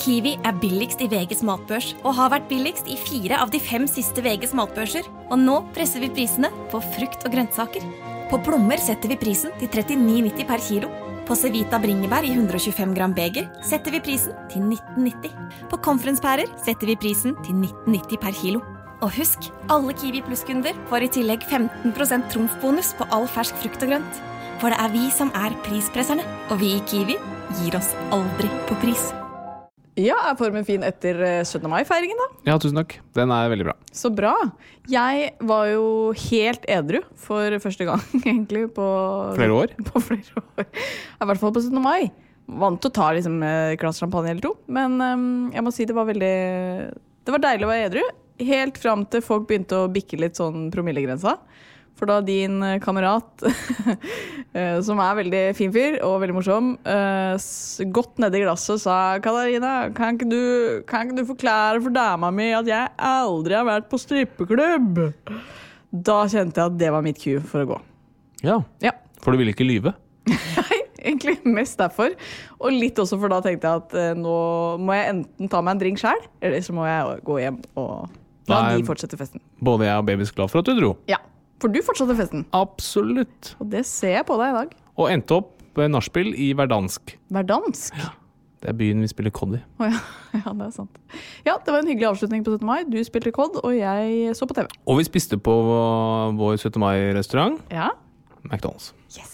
Kiwi billigst I VGs matbørs, og har vært billigst I 4 av de 5 siste VGs matbørser. Og nå presser vi prisene på frukt og grønnsaker. På plommer setter vi prisen til 39,90 per kilo. På Cevita bringebær I 125 gram beger setter vi prisen til 19,90. På konferenspærer setter vi prisen til 19,90 per kilo. Og husk, alle Kiwi Plus-kunder får I tillegg 15% trumfbonus på all fersk frukt og grønt. For det vi som prispresserne, og vi I Kiwi gir oss aldri på pris. Ja, formen fin etter 17. mai-feiringen da? Ja, tusen takk. Den veldig bra. Så bra. Jeg var jo helt edru for første gang, egentlig, på flere år. På flere år. I hvert fall på 17. mai. Vant til å ta liksom, et glass champagne eller to, men jeg må si det var deilig å være edru, helt frem til folk begynte å bikke litt sånn promillegrensa. For da din kamerat, som veldig fin fyr og veldig morsom, gått ned I glasset og sa «Katarina, kan ikke du forklare for dama mi at jeg aldri har vært på strippeklubb?» Da kjente jeg at det var mitt cue for å gå. Ja, for du ville ikke lyve? Nei, egentlig mest derfor. Og litt også for da tenkte jeg at nå må jeg enten ta meg en drink selv, eller så må jeg gå hjem og la de fortsette festen. Både jeg og babys glad for at du dro. Ja. For du fortsatte festen? Absolutt. Og det ser jeg på deg I dag. Og endte opp på nachspiel I Verdansk. Verdansk? Ja, det byen vi spiller kod I. Ja, det sant. Ja, det var en hyggelig avslutning på 17. mai. Du spilte kod, og jeg så på TV. Og vi spiste på vår 17. mai-restaurant. Ja. McDonald's. Yes.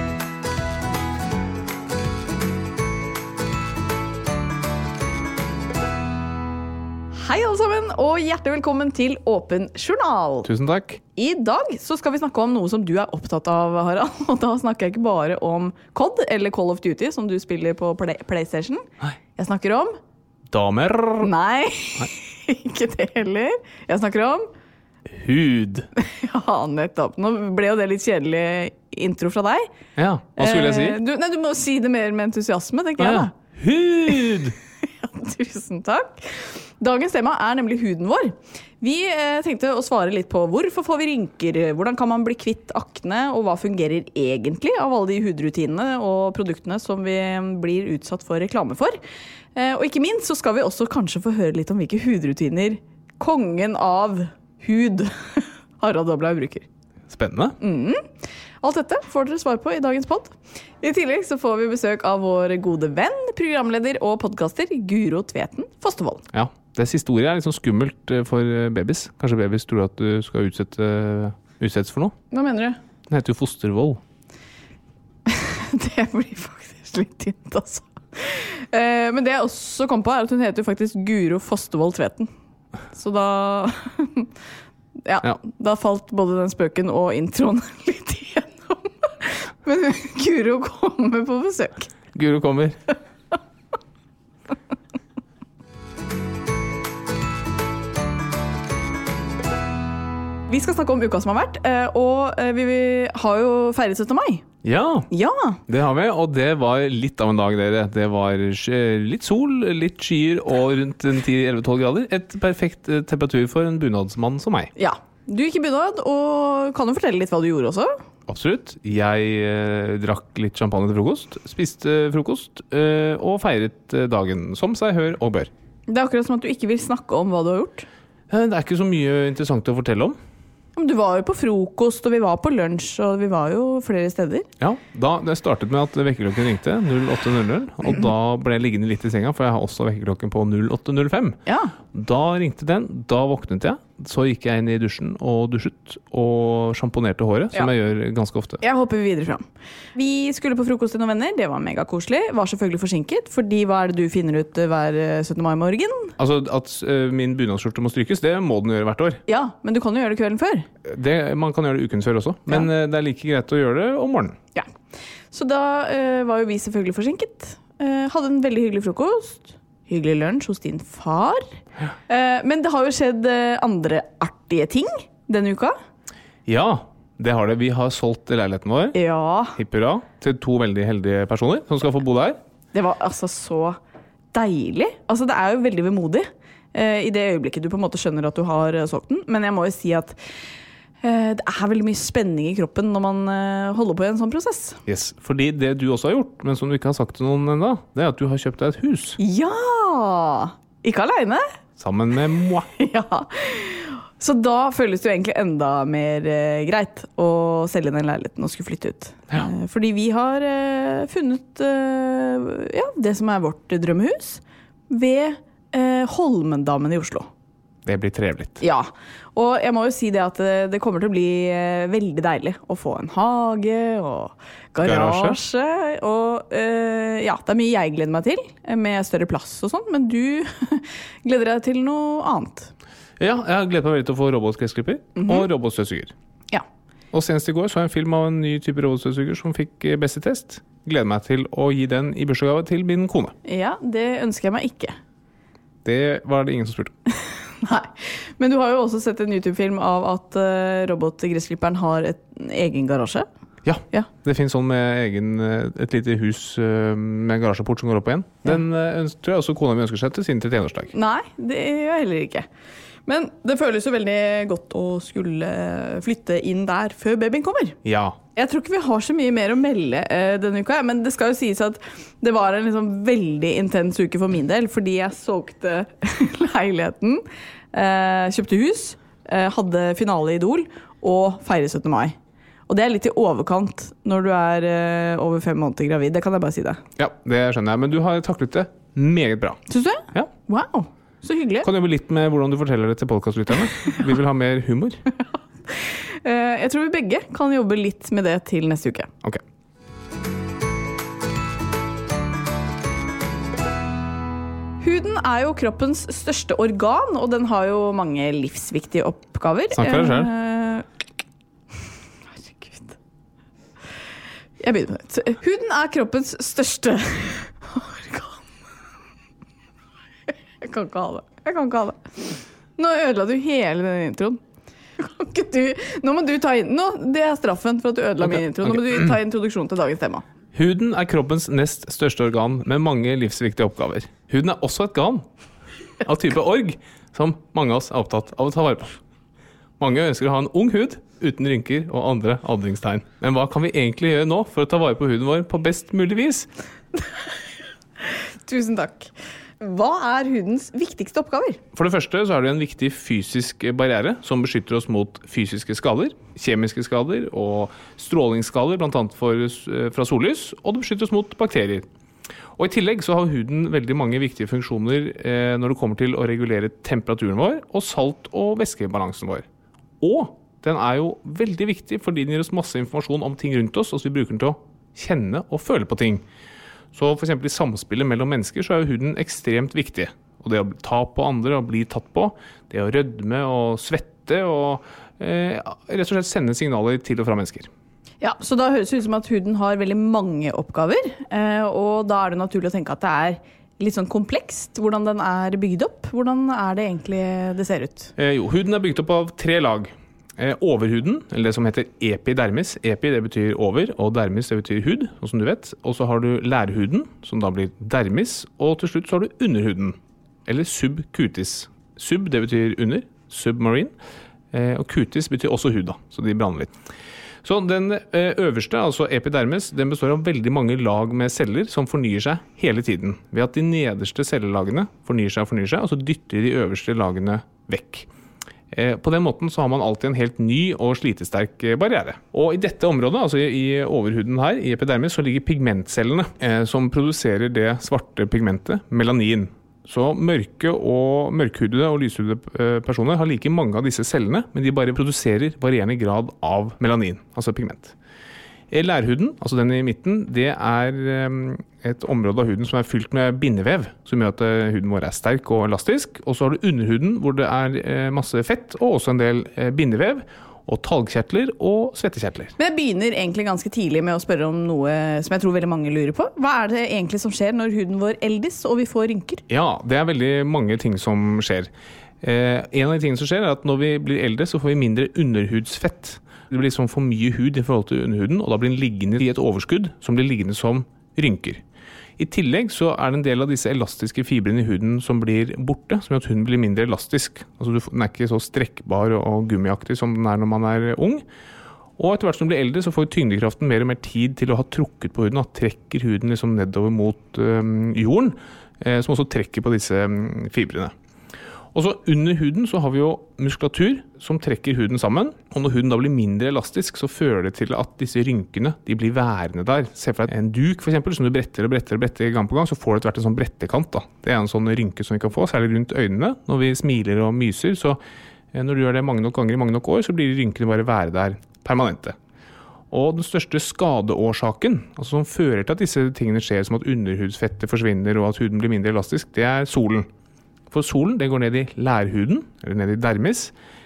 Hei alle sammen, og hjertelig velkommen til Åpen Journal. Tusen takk. I dag så skal vi snakke om noe som du opptatt av, Harald. Og da snakker jeg ikke bare om COD, eller Call of Duty, som du spiller på PlayStation. Nei. Jeg snakker om... Damer. Nei, ikke det heller. Jeg snakker om... Hud. Ja, nettopp. Nå ble jo det litt kjedelig intro fra deg. Ja, hva skulle jeg si? Du må si det mer med entusiasme, tenker jeg da. Hud! Ja, tusen takk. Dagens tema nemlig huden vår. Vi tenkte å svare litt på hvorfor får vi rynker, hvordan kan man bli kvitt akne, og hva fungerer egentlig av alle de hudrutinene og produktene som vi blir utsatt for reklame for. Og ikke minst så skal vi også kanskje få høre litt om hvilke hudrutiner kongen av hud Harald Doblau bruker. Spennende. Alt dette får dere svar på I dagens podd. I tillegg så får vi besøk av vår gode venn, programleder og podcaster Guro Tveten Fostervold. Ja, det siste ordet litt sånn skummelt for babys. Kanskje babys tror at du skal utsettes for noe? Hva mener du? Den heter jo fostervold. Det blir faktisk litt tynt, altså. Men det jeg også kom på at hun heter jo faktisk Guro Fostervold Tveten. Så da... Ja, da falt både den spøken og introen litt igjennom. Men Guro kommer på besøk. Guro kommer. Vi skal snakke om uka som har vært, og vi har jo feiret 17. mai. Ja, Ja, det har vi, og det var litt av en dag, dere. Det var litt sol, litt skyer og rundt 10-11-12 grader. Et perfekt temperatur for en bunadsmann som meg. ja. Du gikk I bunad, og kan du fortelle litt hva du gjorde også? Absolutt. Jeg drakk litt champagne til frokost, spiste frokost og feiret dagen som seg hør og bør. Det akkurat som at du ikke vil snakke om hva du har gjort. Det ikke så mye interessant å fortelle om. Men du var jo på frokost, og vi var på lunsj, og vi var jo flere steder. Ja, det startet med at vekkerklokken ringte 08.00, og da ble jeg liggende litt I senga, for jeg har også vekkerklokken på 08.05. Ja. Da ringte den, da våknet jeg, så gikk jeg inn I dusjen og dusjet, og sjamponerte håret, som jeg gjør ganske ofte. Jeg hopper videre frem. Vi skulle på frokost til noen venner, det var mega koselig, var selvfølgelig forsinket, fordi hva det du finner ut hver 17. mai morgen? Altså, at min bunadsskjorte må strykes, det må den gjøre hvert år. Ja, men du kan jo gjøre det kvelden før. Man kan gjøre det uken før også, men det like greit å gjøre det om morgenen. Ja, så da var jo vi selvfølgelig forsinket. Hadde en veldig hyggelig frokost. Hyggelig lunsj hos din far. Men det har jo skjedd andre artige ting denne uka. Ja, det har det. Vi har solgt leiligheten vår. Ja. Hipp hurra. Til 2 veldig heldige personer som skal få bo der. Det var altså så deilig. Altså det jo veldig vemodig I det øyeblikket du på en måte skjønner at du har solgt den. Men jeg må jo si at det veldig mye spenning i kroppen når man holder på i en sånn prosess. Yes, fordi det du også har gjort, men som du ikke har sagt til noen enda, det at du har kjøpt deg et hus. Ja! Ikke alene. Sammen med moi. Ja. Så da føles det jo egentlig enda mer greit å selge den leiligheten og skulle flytte ut. Ja. Fordi vi har funnet det som vårt drømmehus ved Holmendammen i Oslo. Det blir trevligt. Ja, og jeg må jo si det at det kommer til å bli veldig deilig å få en hage og garasje. Og det mye jeg gleder meg til, med større plass og sånn, men du gleder deg til noe annet. Ja, jeg har gledet meg veldig til å få robotgressklipper og robotstøvsuger. Ja. Og senest i går så jeg en film av en ny type robotstøvsuger som fikk beste test. Gleder meg til å gi den i bursdagsgave til min kone. Ja, det ønsker jeg meg ikke. Det var det ingen som spurte. Nei, men du har jo også sett en YouTube-film av at robotgressklipperen har en egen garasje. Ja, det finnes sånn med et lite hus med en garasjeport som går opp igjen. Den tror jeg også kona mi ønsker seg til sin 31-årsdag. Nei, det gjør jeg heller ikke. Men det føles jo veldig godt å skulle flytte inn der før babyen kommer. Ja. Jeg tror ikke vi har så mye mer å melde denne uka, men det skal jo sies at det var en liksom veldig intens uke for min del, fordi jeg solgte leiligheten, kjøpte hus, hadde finale i Idol og feiret 17. mai. Og det litt i overkant når du over 5 måneder gravid, det kan jeg bare si det. Ja, det skjønner jeg, men du har taklet det meget bra. Synes du? Ja. Wow, så hyggelig. Kan du jobbe litt med hvordan du forteller det til podcastlytterne? Vi vil ha mer humor. Jeg tror vi begge kan jobbe litt med det til neste uke. Ok. Huden jo kroppens største organ, og den har jo mange livsviktige oppgaver. Snakk for deg selv. Herregud. Jeg begynner med det. Huden kroppens største organ. Jeg kan ikke ha det. Nå ødela du hele den introen. Nå må du ta inn. Det straffen for at du ødela min intro. Nå må du ta introduksjonen til dagens tema. Huden kroppens nest største organ med mange livsviktige oppgaver. Huden også et organ av type org, som mange av oss opptatt av å ta vare på. Mange ønsker å ha en ung hud uten rynker og andre aldringstegn. Men hva kan vi egentlig gjøre nå for å ta vare på huden vår på best mulig vis? Tusen takk. Hva hudens viktigste oppgaver? For det første så det en viktig fysisk barriere som beskytter oss mot fysiske skader, kjemiske skader og strålingsskader, blant annet fra sollys, og det beskytter oss mot bakterier. Og i tillegg så har huden veldig mange viktige funksjoner når det kommer til å regulere temperaturen vår og salt- og væskebalansen vår. Og den jo veldig viktig fordi den gir oss masse informasjon om ting rundt oss, og så vi bruker den til å kjenne og føle på ting. Så for eksempel i samspillet mellom mennesker så jo huden ekstremt viktig. Og det å ta på andre og bli tatt på, det å rødme og svette og rett og slett sende signaler til og fra mennesker. Ja, så da høres det ut som at huden har veldig mange oppgaver, og da det naturlig å tenke at det litt sånn komplekst, hvordan den bygd opp. Hvordan det egentlig det ser ut? Huden bygd opp av 3 lag. Overhuden, eller det som heter epidermis. Epi det betyr over, og dermis det betyr hud, som du vet. Og så har du lærhuden, som da blir dermis, og til slutt så har du underhuden, eller subcutis. Sub det betyr under, submarine, og cutis betyr også hud da, så de brander litt. Så den øverste, altså epidermis, den består av veldig mange lag med celler som fornyer seg hele tiden, ved at de nederste cellelagene fornyer seg, og så dytter de øverste lagene vekk. På den måten så har man alltid en helt ny og slitesterk barriere. Og i dette området, altså i overhuden her, i epidermis, så ligger pigmentcellene som produserer det svarte pigmentet, melanin. Så mørkhudede og lyshudede personer har like mange av disse cellene, men de bare produserer varierende grad av melanin, altså pigment. Lærhuden, altså den i midten, det et område av huden som fylt med bindevev, som gjør at huden vår sterk og elastisk. Og så har du underhuden, hvor det masse fett, og også en del bindevev, og talgkjertler og svettekjertler. Men jeg begynner egentlig ganske tidlig med å spørre om noe som jeg tror veldig mange lurer på. Hva det egentlig som skjer når huden vår eldes og vi får rynker? Ja, det veldig mange ting som skjer. En av de tingene som skjer at når vi blir eldre, så får vi mindre underhudsfett. Det blir liksom for mye hud i forhold til underhuden, og da blir den liggende i et overskudd som blir liggende som rynker. I tillegg så det en del av disse elastiske fibrene i huden som blir borte, som gjør at huden blir mindre elastisk. Altså den ikke så strekkbar og gummiaktig som den når man ung. Og etter hvert som du blir eldre, så får tyngdekraften mer og mer tid til å ha trukket på huden, og trekker huden liksom nedover mot jorden, som også trekker på disse fibrene. Og så under huden så har vi jo muskulatur som trekker huden sammen, og når huden da blir mindre elastisk, så fører det til at disse rynkene, de blir værende der. Se for deg en duk for eksempel, som du bretter gang på gang, så får det etter hvert en sånn brettekant da. Det en sånn rynke som vi kan få, særlig rundt øynene, når vi smiler og myser, så når du gjør det mange nok ganger i mange nok år, så blir rynkene bare være der permanente. Og den største skadeårsaken, altså som fører til at disse tingene skjer, som at underhudsfettet forsvinner og at huden blir mindre elastisk, det solen. For solen, det går ned i lærhuden, eller ned i dermis,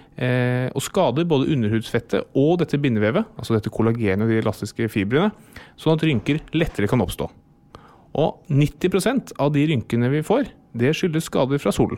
og skader både underhudsfettet og dette bindevevet, altså dette kollagenet og de elastiske fibrene, sånn at rynker lettere kan oppstå. Og 90% av de rynkene vi får, det skyldes skader fra solen.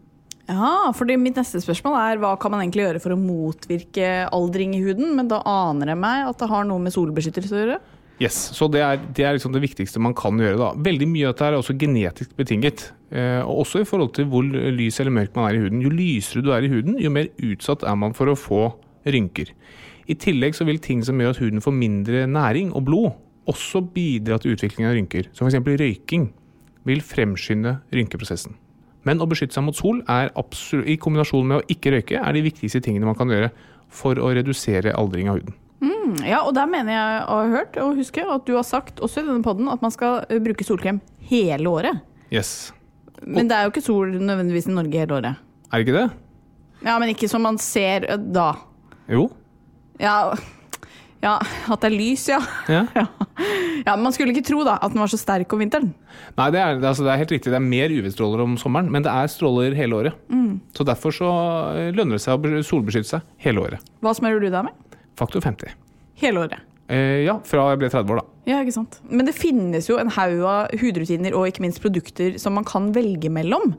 Ja, fordi mitt neste spørsmål hva kan man egentlig gjøre for å motvirke aldring i huden, men da aner jeg meg at det har noe med solbeskyttelse å gjøre? Yes, så det liksom det viktigste man kan gjøre da. Veldig mye av dette også genetisk betinget, og også i forhold til hvor lys eller mørk man i huden. Jo lysere du i huden, jo mer utsatt man for å få rynker. I tillegg så vil ting som gjør at huden får mindre næring og blod, også bidra til utviklingen av rynker. Så for eksempel røyking vil fremskynde rynkeprosessen. Men å beskytte seg mot sol absolutt, i kombinasjon med å ikke røyke, de viktigste tingene man kan gjøre for å redusere aldring av huden. Ja, og der mener jeg å ha hørt og huske at du har sagt også i denne podden at man skal bruke solkrem hele året. Yes. Men det jo ikke sol nødvendigvis i Norge hele året. Det ikke det? Ja, men ikke som man ser da. Jo. Ja, at det lys, ja. Ja, man skulle ikke tro da at den var så sterk om vinteren. Nei, det helt riktig. Det mer UV-stråler om sommeren, men det stråler hele året. Så derfor så lønner det seg å solbeskytte seg hele året. Hva smører du da med? Faktor 50. Hele året? Ja, fra jeg ble 30 år da. Ja, ikke sant. Men det finnes jo en haug av hudrutiner og ikke minst produkter som man kan velge mellom.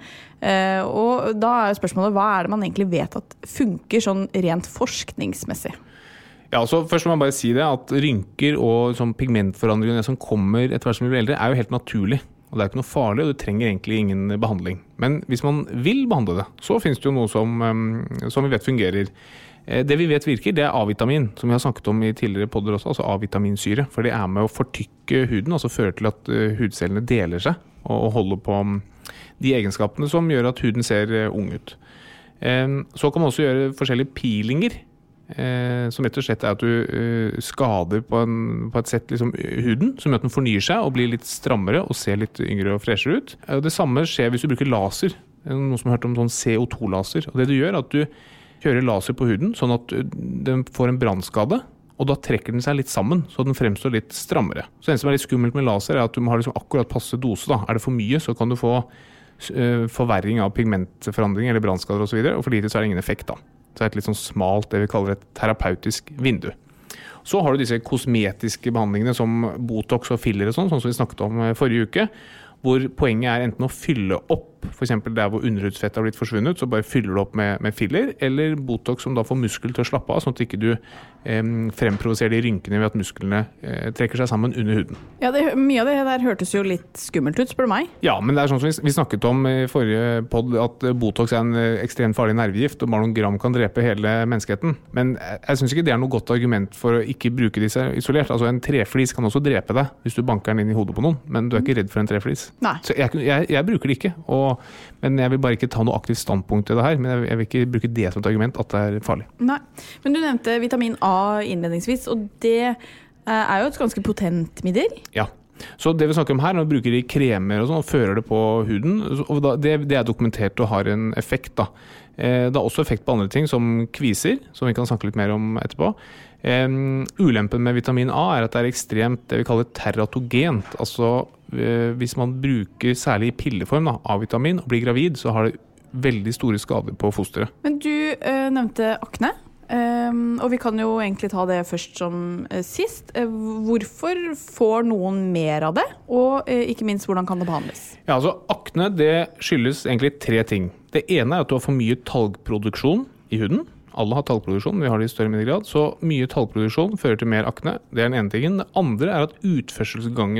Og da spørsmålet, hva det man egentlig vet at funker sånn rent forskningsmessig? Ja, så først må man bare si det, at rynker og sånn pigmentforandringer som kommer etter hvert som vi blir eldre, jo helt naturlig. Og det ikke noe farlig, og du trenger egentlig ingen behandling. Men hvis man vil behandle det, så finnes det jo noe som vi vet fungerer. Det vi vet virker, det A-vitamin, som vi har snakket om i tidligere podder også, altså A-vitaminsyre, for det med å fortykke huden, altså føre til at hudcellene deler seg og holder på de egenskapene som gjør at huden ser ung ut. Så kan man også gjøre forskjellige peelinger, som rett og slett at du skader på et sett liksom, huden, som gjør at den fornyer seg og blir litt strammere og ser litt yngre og freshere ut. Det samme skjer hvis du bruker laser, noen som har hørt om sånn CO2-laser, og det du gjør at du kjører laser på huden, sånn at den får en brannskade, og da trekker den seg litt sammen, så den fremstår litt strammere. Så det som litt skummelt med laser at du må ha liksom akkurat passe dose. Da. Det for mye, så kan du få forverring av pigmentforandring eller brannskader og så videre, og for lite så det ingen effekt. Da. Så det et litt sånn smalt, det vi kaller et terapeutisk vindu. Så har du disse kosmetiske behandlingene som Botox og filler og sånn som vi snakket om forrige uke, hvor poenget enten å fylle opp, for eksempel der hvor underhudsfettet har blitt forsvunnet, så bare fyller du opp med filler, eller Botox som da får muskel til å slappe av, sånn at ikke du fremprovoserer de rynkene ved at musklene trekker seg sammen under huden. Ja, mye av det der hørtes jo litt skummelt ut, spør du meg. Ja, men det sånn som vi snakket om i forrige podd, at Botox en ekstremt farlig nervegift, og bare noen gram kan drepe hele menneskeheten. Men jeg synes ikke det noe godt argument for å ikke bruke disse isolert. Altså en treflis kan også drepe deg hvis du banker den inn i hodet på noen, men du ikke redd for en treflis. Nei. Så jeg bruker det ikke, men jeg vil bare ikke ta noe aktivt standpunkt til det her, men jeg vil ikke bruke det som et argument at det farlig. Nei, men du nevnte vitamin A innledningsvis, og det jo et ganske potent middel. Ja, så det vi snakker om her, når vi bruker de kremer og sånn, og fører det på huden, og det dokumentert og har en effekt da. Det også effekt på andre ting som kviser, som vi kan snakke litt mer om etterpå. Ulempen med vitamin A at det ekstremt det vi kaller teratogent, altså hvis man bruker særlig i pilleform da, A-vitamin og blir gravid, så har det veldig store skader på fosteret. Men du nevnte akne, og vi kan jo egentlig ta det først som sist. Hvorfor får noen mer av det, og ikke minst hvordan kan det behandles? Ja, altså akne det skyldes egentlig 3 ting. Det ene at du har for mye talgproduksjon i huden. Alle har talgproduksjon, vi har det i større mindre grad, så mye talgproduksjon fører til mer akne. Det den ene tingen. Det andre at utførselsgangene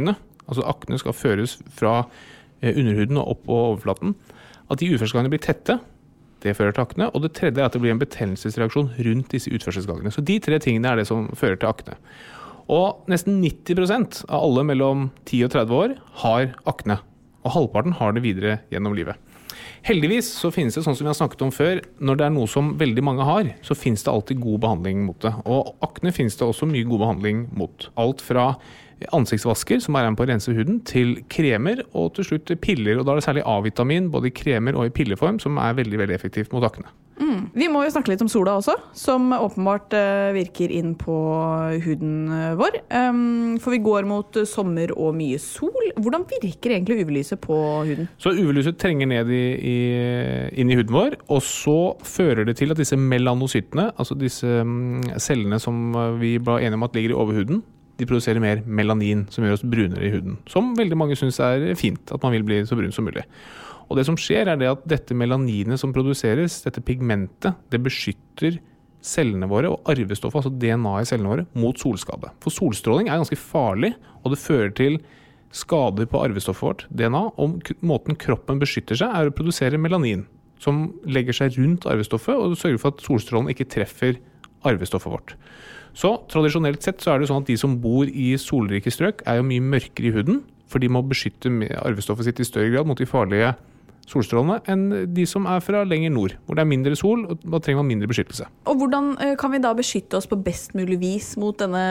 altså akne skal føres fra underhuden og opp på overflaten, at de utførselsgangene blir tette, det fører til akne, og det tredje er at det blir en betennelsesreaksjon rundt disse utførselsgangene. Så de 3 tingene er det som fører til akne. Og nesten 90% av alle mellom 10 og 30 år har akne, og halvparten har det videre gjennom livet. Heldigvis så finnes det, sånn som vi har snakket om før, når det er noe som veldig mange har, så finnes det alltid god behandling mot det. Og akne finnes det også mye god behandling mot. Alt fra ansiktsvasker, som er med på å rense huden, til kremer, og til slutt piller. Og da er det særlig A-vitamin, både i kremer og i pilleform, som er veldig, veldig effektivt mot akne. Vi må jo snakke litt om sola også, som åpenbart virker inn på huden vår. For vi går mot sommer og mye sol. Hvordan virker egentlig UV-lyset på huden? Så UV-lyset trenger ned inn i huden vår, og så fører det til at disse melanocytene, altså disse cellene som vi var enige om at ligger i overhuden, de produserer mer melanin, som gjør oss brunere i huden. Som veldig mange synes er fint, at man vil bli så brun som mulig. Og det som skjer er det at dette melaninet som produseres, dette pigmentet, det beskytter cellene våre og arvestoffet, altså DNA i cellene våre, mot solskade. For solstråling er ganske farlig, og det fører til skader på arvestoffet vårt, DNA, og måten kroppen beskytter seg er å produsere melanin, som legger seg rundt arvestoffet, og sørger for at solstrålen ikke treffer arvestoffet vårt. Så tradisjonelt sett så er det sånn at de som bor i solrike strøk er jo mye mørkere i huden, for de må beskytte arvestoffet sitt i større grad mot de farlige solstrålene enn de som er fra lenger nord, hvor det er mindre sol, og da trenger man mindre beskyttelse. Og hvordan kan vi da beskytte oss på best mulig vis mot denne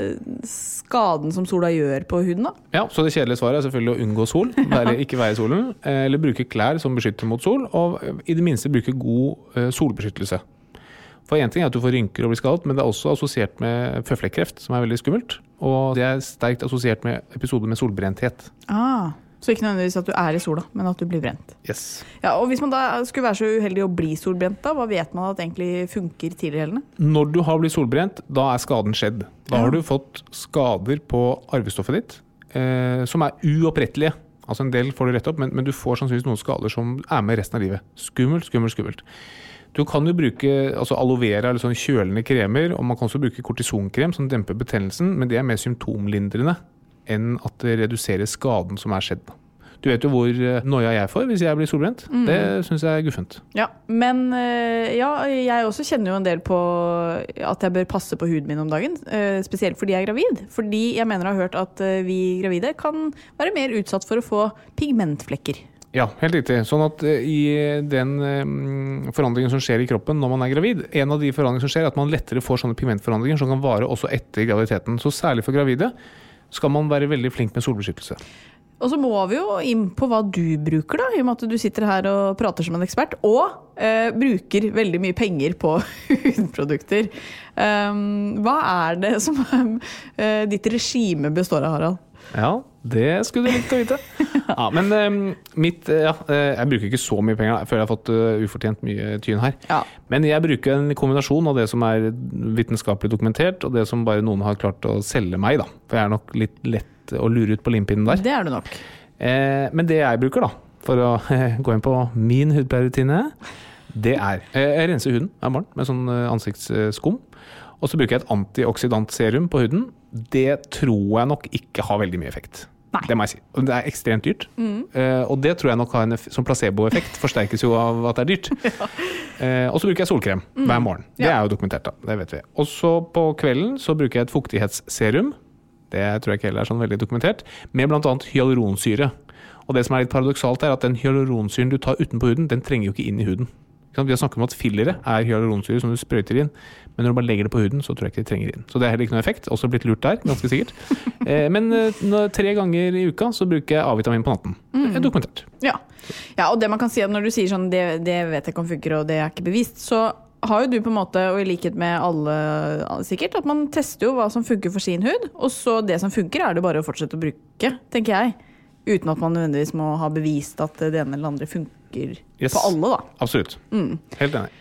skaden som sola gjør på huden da? Ja, så det kjedelige svaret er selvfølgelig å unngå sol, ikke være i solen, eller bruke klær som beskytter mot sol, og i det minste bruke god solbeskyttelse. For en ting er at du får rynker og blir skadet, men det er også assosiert med føflekkreft, som er veldig skummelt, og det er sterkt assosiert med episoder med solbrenthet. Så ikke nødvendigvis at du er i sola, men at du blir brent. Yes. Ja, og hvis man da skulle være så uheldig å bli solbrent da, hva vet man at egentlig funker tilhelende? Når du har blitt solbrent, da er skaden skjedd. Da har du fått skader på arvestoffet ditt, som er uopprettelige. Altså en del får du rett opp, men du får sannsynligvis noen skader som er med resten av livet. Skummelt. Du kan jo bruke aloe vera eller sånn kjølende kremer, og man kan også bruke kortisonkrem som demper betennelsen, men det er mer symptomlindrende enn at det reduserer skaden som er skjedd. Du vet jo hvor noia jeg får hvis jeg blir solbrent. Det synes jeg er guffent. Ja, men jeg også kjenner jo en del på at jeg bør passe på huden min om dagen, spesielt fordi jeg er gravid. Fordi jeg mener å ha hørt at vi gravide kan være mer utsatt for å få pigmentflekker. Ja, helt riktig. Sånn at i den forandringen som skjer i kroppen når man er gravid, en av de forandringene som skjer er at man lettere får sånne pigmentforandringer som kan vare også etter graviditeten. Så særlig for gravide skal man være veldig flink med solbeskyttelse. Og så må vi jo inn på hva du bruker da, i og med at du sitter her og prater som en ekspert, og bruker veldig mye penger på hudprodukter. Hva er det som ditt regime består av, Harald? Ja, det skulle du likt å vite. Ja, men jeg bruker ikke så mye penger, jeg føler jeg har fått ufortjent mye tyn her. Ja. Men jeg bruker en kombinasjon av det som er vitenskapelig dokumentert, og det som bare noen har klart å selge meg da. For jeg er nok litt lett å lure ut på limpinnen der. Det er du nok. Men det jeg bruker da, for å gå inn på min hudpleierrutine, det er jeg renser huden hver morgen med sånn ansiktsskum, og så bruker jeg et antioksidant serum på huden. Det tror jeg nok ikke har veldig mye effekt. Nei. Det må jeg si. Det er ekstremt dyrt. Og det tror jeg nok har en sånn placebo-effekt, forsterkes jo av at det er dyrt. Og så bruker jeg solkrem hver morgen. Det er jo dokumentert da, det vet vi. Og så på kvelden så bruker jeg et fuktighetsserum. Det tror jeg ikke heller er sånn veldig dokumentert. Med blant annet hyaluronsyre. Og det som er litt paradoksalt er at den hyaluronsyren du tar utenpå huden, den trenger jo ikke inn i huden. Vi har snakket om at fillere er hyaluronsyre som du sprøyter inn, men når du bare legger det på huden, så tror jeg ikke det trenger inn. Så det er heller ikke noe effekt, også blitt lurt der, ganske sikkert. Men 3 ganger i uka så bruker jeg A-vitamin på natten. Det er dokumentert. Ja, og det man kan si at når du sier sånn, det vet jeg ikke om funker, og det er ikke bevist, så har jo du på en måte, og i likhet med alle sikkert, at man tester jo hva som funker for sin hud, og så det som funker er det bare å fortsette å bruke, tenker jeg. Uten at man nødvendigvis må ha bevist at det ene eller andre funker. funker Yes. på alle da. Absolutt. Helt enig.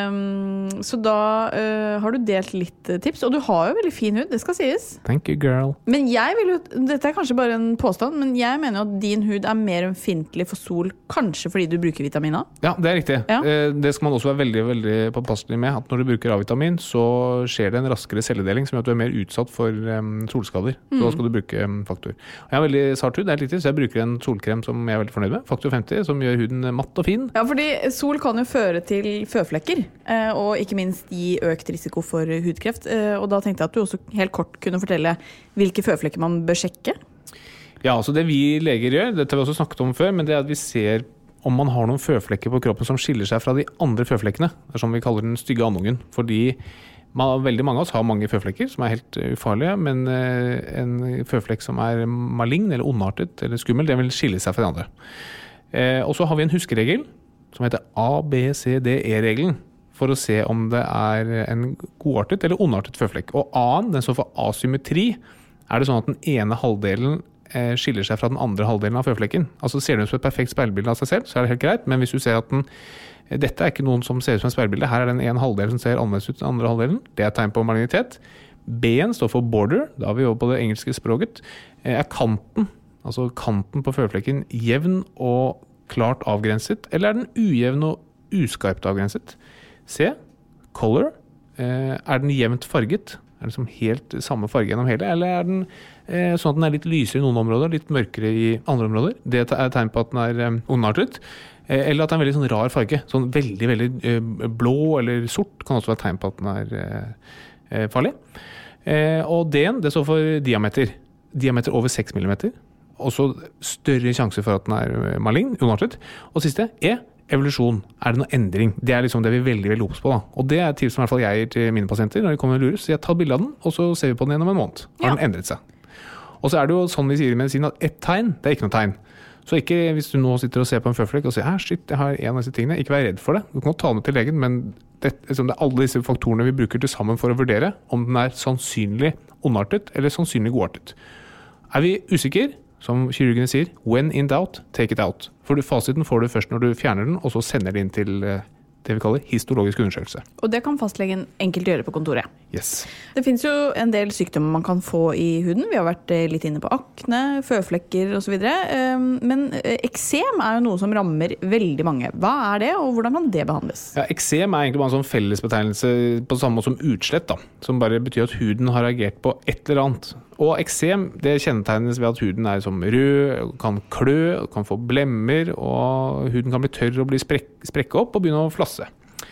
Så da har du delt litt tips, og du har jo veldig fin hud, det skal sies. Thank you, girl. Men jeg vil jo, dette er kanskje bare en påstand, men jeg mener jo at din hud er mer ømfintlig for sol, kanskje fordi du bruker vitamin A. Ja, det er riktig. Ja. Det skal man også være veldig, veldig påpasselig med, at når du bruker A-vitamin, så skjer det en raskere celledeling, som gjør at du er mer utsatt for solskader. Så da skal du bruke faktor. Og jeg har veldig sart hud, det er litt riktig, så jeg bruker en solkrem som jeg er veldig fornøyd med, faktor 50, som gjør huden matt og fin. Ja, fordi sol kan jo føre til føflekker, og ikke minst gi økt risiko for hudkreft. Og da tenkte jeg at du også helt kort kunne fortelle hvilke føflekker man bør sjekke. Ja, altså det vi leger gjør, dette har vi også snakket om før, men det er at vi ser om man har noen føflekker på kroppen som skiller seg fra de andre føflekkene. Det er som vi kaller den stygge andungen, fordi veldig mange av oss har mange føflekker som er helt ufarlige, men en føflekk som er malign eller ondartet eller skummel, det vil skille seg fra de andre. Og så har vi en huskeregel som heter ABCDE-regelen, for å se om det er en godartet eller ondartet føflekk. Og A-en, den står for asymmetri. Er det sånn at den ene halvdelen skiller seg fra den andre halvdelen av føflekken? Altså ser den ut som et perfekt speilbilde av seg selv, så er det helt greit. Men hvis du ser at dette er ikke noen som ser ut som et speilbilde, her er det en halvdel som ser annerledes ut enn den andre halvdelen, det er et tegn på malignitet. B-en står for border, da har vi over på det engelske språket, er kanten, altså kanten på føflekken jevn og klart avgrenset, eller er den ujevn og uskarpt avgrenset? C. Color. Er den jevnt farget? Er den som helt samme farge gjennom hele? Eller er den sånn at den er litt lysere i noen områder, litt mørkere i andre områder? Det er et tegn på at den er ondartet. Eller at den er en veldig sånn rar farge. Sånn veldig, veldig blå eller sort kan også være et tegn på at den er farlig. Og D-en, det står for diameter. Diameter over 6 millimeter. Også større sjanse for at den er malign, onartet. Og siste, E, evolusjon. Er det noe endring? Det er liksom det vi er veldig, veldig opptatt på da. Og det er tips som i hvert fall jeg gir til mine pasienter når de kommer og lurer. Så jeg tar bilde av den, og så ser vi på den gjennom en måned. Har den endret seg? Og så er det jo sånn vi sier i medisin at ett tegn, det er ikke noe tegn. Så ikke hvis du nå sitter og ser på en føflekk og sier, shit, jeg har en av disse tingene, ikke vær redd for det. Du kan ta med til legen, men det er alle disse faktorene vi bruker til sammen for å vurdere om den er sannsynlig ondartet eller sannsynlig godartet. Er vi usikre? Som kirurgene sier, when in doubt, take it out. For fasiten får du først når du fjerner den, og så sender den inn til det vi kaller histologisk undersøkelse. Og det kan fastlegen enkelt gjøre på kontoret. Yes. Det finnes jo en del sykdommer man kan få i huden. Vi har vært litt inne på akne, føflekker og så videre. Men eksem er jo noe som rammer veldig mange. Hva er det, og hvordan kan det behandles? Ja, eksem er egentlig bare en sånn fellesbetegnelse på samme måte som utslett, da, som bare betyr at huden har reagert på et eller annet. Og eksem, det kjennetegnes ved at huden er som rød, kan klø, kan få blemmer, og huden kan bli tørr og bli sprekke opp og begynne å flasse.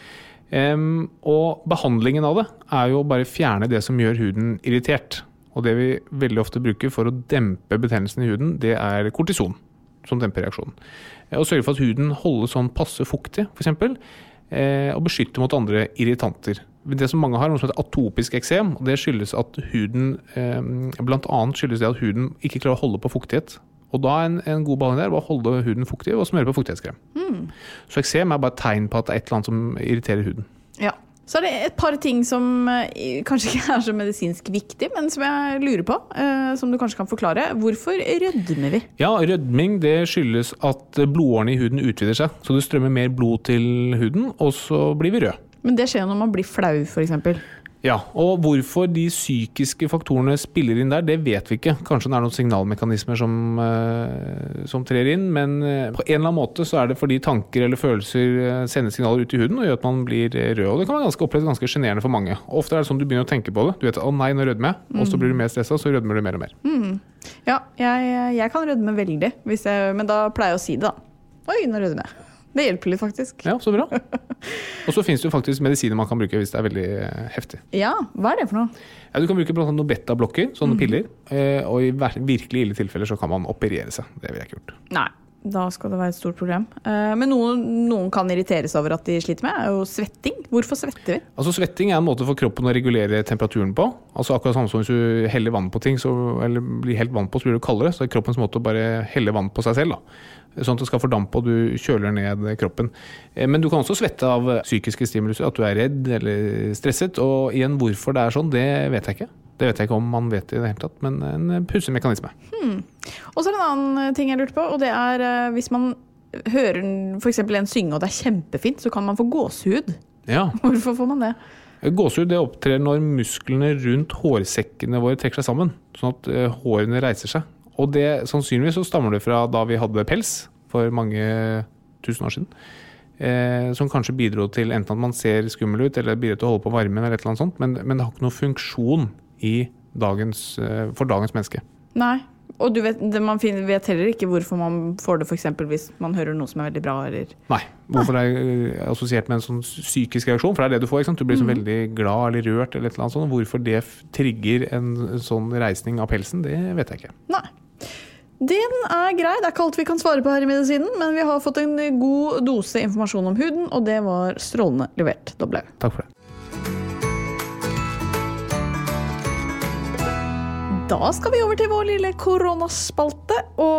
Og behandlingen av det er jo bare fjerne det som gjør huden irritert. Og det vi veldig ofte bruker for å dempe betennelsen i huden, det er kortison, som demper reaksjonen. Og sørge for at huden holder sånn passe fuktig, for eksempel, og beskytte mot andre irritanter. Det som mange har, noe som heter atopisk eksem, og det skyldes at huden, blant annet skyldes det at huden ikke klarer å holde på fuktighet. Og da er en god behandling der, bare holde huden fuktig og smøre på fuktighetskrem. Så eksem er bare et tegn på at det er et eller annet som irriterer huden. Ja. Så er det et par ting som kanskje ikke er så medisinsk viktig, men som jeg lurer på, som du kanskje kan forklare. Hvorfor rødmer vi? Ja, rødming det skyldes at blodårene i huden utvider seg. Så det strømmer mer blod til huden, og så blir vi rød. Men det skjer når man blir flau, for eksempel. Ja, og hvorfor de psykiske faktorene spiller inn der, det vet vi ikke. Kanskje det er noen signalmekanismer som trer inn, men på en eller annen måte så er det fordi tanker eller følelser sender signaler ut i huden og gjør at man blir rød. Og det kan være oppleves ganske generende for mange. Og ofte er det sånn du begynner å tenke på det. Du vet, å nei, nå rødmer jeg. Og så blir du mer stresset, så rødmer du mer og mer. Ja, jeg kan rødme veldig, men da pleier jeg å si det da. Oi, nå rødmer jeg. Det hjelper litt faktisk. Ja, så bra. Og så finnes det jo faktisk medisiner man kan bruke hvis det er veldig heftig. Ja, hva er det for noe? Ja, du kan bruke blant annet noen beta-blokker, sånne piller. Og i virkelig ille tilfeller så kan man operere seg. Det vil jeg ikke gjort. Nei, da skal det være et stort problem. Men noen kan irriteres over at de sliter med, er jo svetting. Hvorfor svetter vi? Altså svetting er en måte for kroppen å regulere temperaturen på. Altså akkurat samme som hvis du heller vann på ting, eller blir helt vann på, så blir det kaldere. Så er kroppens måte å bare helle vann på seg selv da. Sånn at det skal fordampe og du kjøler ned kroppen. Men du kan også svette av psykiske stimulusser, at du er redd eller stresset. Og igjen, hvorfor det er sånn, det vet jeg ikke. Det vet jeg ikke om man vet i det hele tatt, men en pussig mekanisme. Og så er det en annen ting jeg lurte på, og det er hvis man hører for eksempel en synge, og det kjempefint, så kan man få gåsehud. Ja. Hvorfor får man det? Gåsehud det opptrer når musklene rundt hårsekkene våre trekker seg sammen, sånn at hårene reiser seg. Og det sannsynligvis så stammer det fra da vi hadde pels for mange tusen år siden, som kanskje bidro til enten at man ser skummel ut, eller bidro til å holde på varmen, eller et eller annet sånt, men det har ikke noen funksjon for dagens menneske. Nei. Og du vet heller ikke hvorfor man får det for eksempel hvis man hører noe som veldig bra, eller... Nei, hvorfor det assosiert med en sånn psykisk reaksjon, for det det du får, ikke sant? Du blir så veldig glad eller rørt eller et eller annet sånt, hvorfor det trigger en sånn reisning av pelsen, det vet jeg ikke. Nei. Den grei, det ikke alt vi kan svare på her i medisinen, men vi har fått en god dose informasjon om huden, og det var strålende levert, Doblaug. Takk for det. Da skal vi over til vår lille koronaspalte,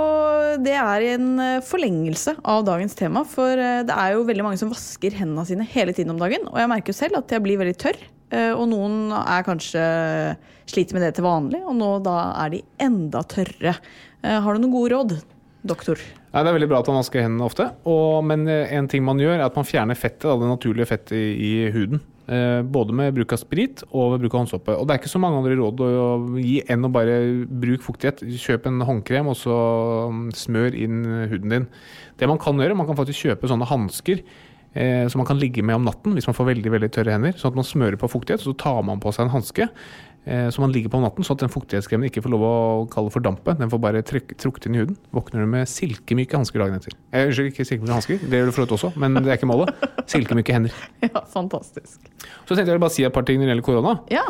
og det en forlengelse av dagens tema, for det jo veldig mange som vasker hendene sine hele tiden om dagen, og jeg merker jo selv at jeg blir veldig tørr, og noen kanskje sliter med det til vanlig, og nå da de enda tørre. Har du noen gode råd, doktor? Nei, det veldig bra at man vasker hendene ofte, men en ting man gjør at man fjerner fettet, det naturlige fettet i huden. Både med bruk av sprit og med bruk av håndsåpe. Og det ikke så mange andre råd å gi enn å bare bruke fuktighet. Kjøp en håndkrem og så smør inn huden din. Det man kan gjøre, man kan faktisk kjøpe sånne handsker som man kan ligge med om natten hvis man får veldig, veldig tørre hender. Sånn at man smører på fuktighet, så tar man på seg en handske som man ligger på om natten, så at den fuktighetskremen ikke får lov å kalle for dampe. Den får bare trukket inn i huden. Våkner du med silkemyke hansker dagen etter. Unnskyld, ikke silkemyke hansker, det gjør du for øvrigt også, men det ikke målet. Silkemyke hender. Ja, fantastisk. Så tenkte jeg bare si et par ting når det gjelder korona. Ja.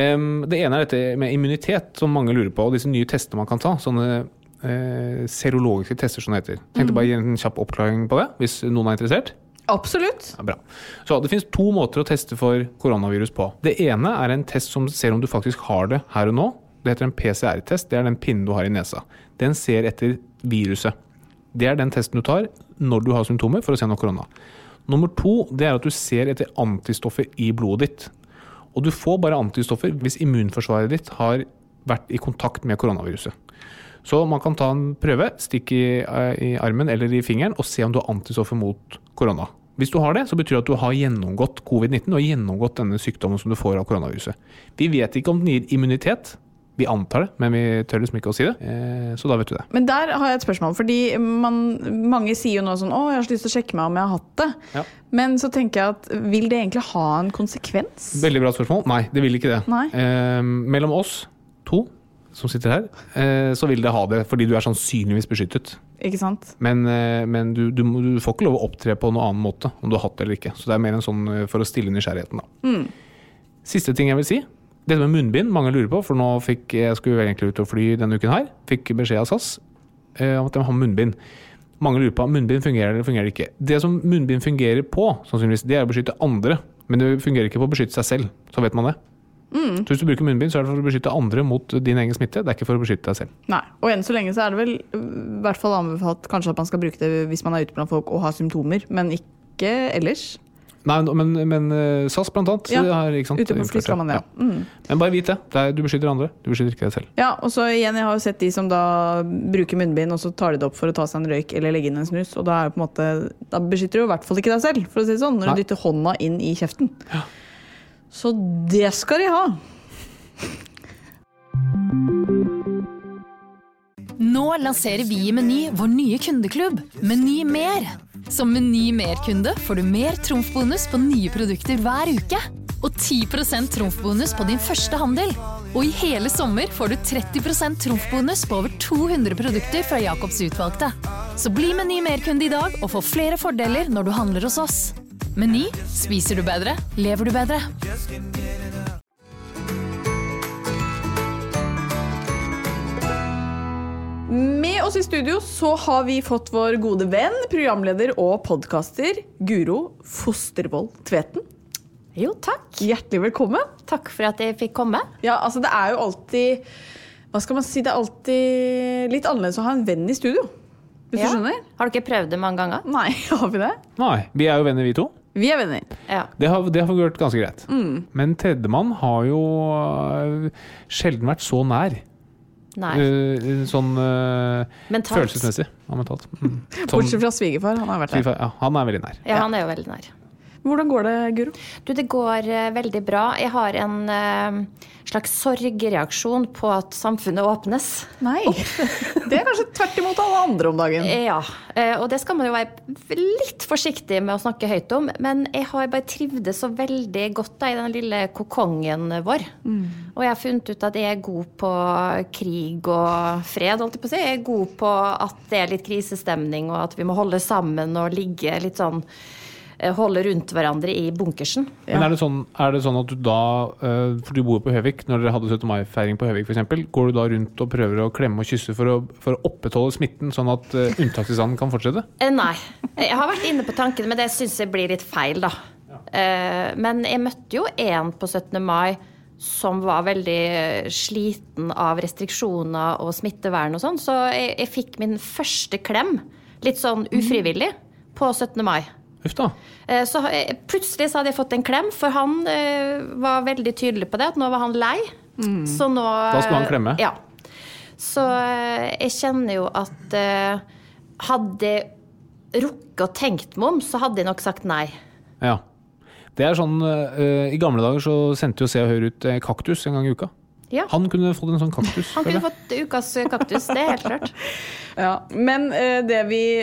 Det ene dette med immunitet, som mange lurer på, og disse nye testene man kan ta, sånne serologiske tester som det heter. Tenkte bare gi en kjapp oppklaring på det, hvis noen interessert. Absolutt. Ja, bra. Så det finnes 2 måter å teste for koronavirus på. Det ene en test som ser om du faktisk har det her og nå. Det heter en PCR-test. Det den pinnen du har i nesa. Den ser etter viruset. Det den testen du tar når du har symptomer for å se om du har korona. Nummer 2, det at du ser etter antistoffer i blodet ditt. Og du får bare antistoffer hvis immunforsvaret ditt har vært i kontakt med koronaviruset. Så man kan ta en prøve, stikke i armen eller i fingeren og se om du har antistoffer mot korona. Hvis du har det, så betyr det at du har gjennomgått covid-19 og gjennomgått denne sykdommen som du får av koronaviruset. Vi vet ikke om den gir immunitet. Vi antar det, men vi tør liksom ikke å si det. Så da vet du det. Men der har jeg et spørsmål, fordi mange sier jo nå sånn, jeg har så lyst til å sjekke meg om jeg har hatt det. Ja. Men så tenker jeg at, vil det egentlig ha en konsekvens? Veldig bra spørsmål. Nei, det vil ikke det. Nei. Mellom oss 2 som sitter her, så vil det ha det, fordi du sannsynligvis beskyttet. Ikke sant? Men du får ikke lov å opptre på noen annen måte, om du har hatt det eller ikke. Så det mer en sånn for å stille nysgjerrigheten da. Siste ting jeg vil si, dette med munnbind, mange lurer på, for nå jeg skulle egentlig ut og fly denne uken her, fikk beskjed av SAS om at de har munnbind. Mange lurer på, munnbind fungerer eller fungerer ikke. Det som munnbind fungerer på, sannsynligvis, det å beskytte andre, men det fungerer ikke på å beskytte seg selv, så vet man det. Så hvis du bruker munnbind, så det for å beskytte andre mot din egen smitte, det ikke for å beskytte deg selv. Nei, og enn så lenge så det vel i hvert fall anbefalt kanskje at man skal bruke det hvis man ute blant folk og har symptomer, men ikke ellers. Nei, men SAS blant annet har ikke sant, ute på fly skal man det. Ja. Men bare vit det, du beskytter andre, du beskytter ikke deg selv. Ja, og så igjen, jeg har jo sett de som da bruker munnbind, og så tar de det opp for å ta seg en røyk eller legge inn en snus, og da på en måte, da beskytter du i hvert fall ikke deg selv, for å si det sånn, når du dytter hånda inn i kjeften. Ja. Så det skal de ha. Nå lanserer vi i Meny vår nye kundeklubb, Meny Mer. Som Meny Mer-kunde får du mer trumfbonus på nye produkter hver uke. Og 10% trumfbonus på din første handel. Og i hele sommer får du 30% trumfbonus på over 200 produkter fra Jacobs utvalgte. Så bli Meny Mer-kunde i dag og få flere fordeler når du handler hos oss. Meny, spiser du bedre, lever du bedre. Med oss i studio så har vi fått vår gode venn, programleder og podcaster, Guro Fostervold Tveten. Jo, takk. Hjertelig velkommen. Takk for at jeg fikk komme. Ja, altså det jo alltid, hva skal man si, det alltid litt annerledes å ha en venn i studio. Hvis du skjønner? Har du ikke prøvd det mange ganger? Nei, har vi det? Nei, vi jo venner vi to. Vi venner. Ja. Det har fungert ganske greit. Men tredjemann har jo sjelden vært så nær. Nei. Sånn Mentalt. følelsesmessig. Ja, mentalt. Bortsett fra svigerfar, han har vært der. Ja, han veldig nær. Ja, han jo veldig nær. Hvordan går det, Guro? Du, det går veldig bra. Jeg har en slags sorgreaksjon på at samfunnet åpnes. Nei, det kanskje tvert imot alle andre om dagen. Ja, og det skal man jo være litt forsiktig med å snakke høyt om, men jeg har bare trivdes så veldig godt i den lille kokongen vår. Og jeg har funnet ut at jeg er god på krig og fred, holdt jeg på å si. Jeg er god på at det er litt krisestemning, og at vi må holde sammen og ligge litt sånn, holde rundt hverandre i bunkersen. Men er det sånn at du da, for du bor på Høvik, når dere hadde 17. mai-feiring på Høvik for eksempel, går du da rundt og prøver å klemme og kysse for å opprettholde smitten, sånn at unntakstilstanden kan fortsette? Nei, jeg har vært inne på tanken, men det synes jeg blir litt feil da. Men jeg møtte jo en på 17. mai som var veldig sliten av restriksjoner og smittevern og sånn, så jeg fikk min første klem, litt sånn ufrivillig, på 17. mai. Uff da. Så plutselig så hadde jeg fått en klem, for han var veldig tydelig på det, at nå var han lei. Så nå, da skulle han klemme? Ja. Så jeg kjenner jo at hadde jeg rukket og tenkt meg om, så hadde jeg nok sagt nei. Ja. Det er sånn, i gamle dager så sendte jo Se og Hør ut kaktus en gang i uka. Ja. Han kunne fått en sånn kaktus. Han kunne fått ukas kaktus, det er helt klart. Ja, men det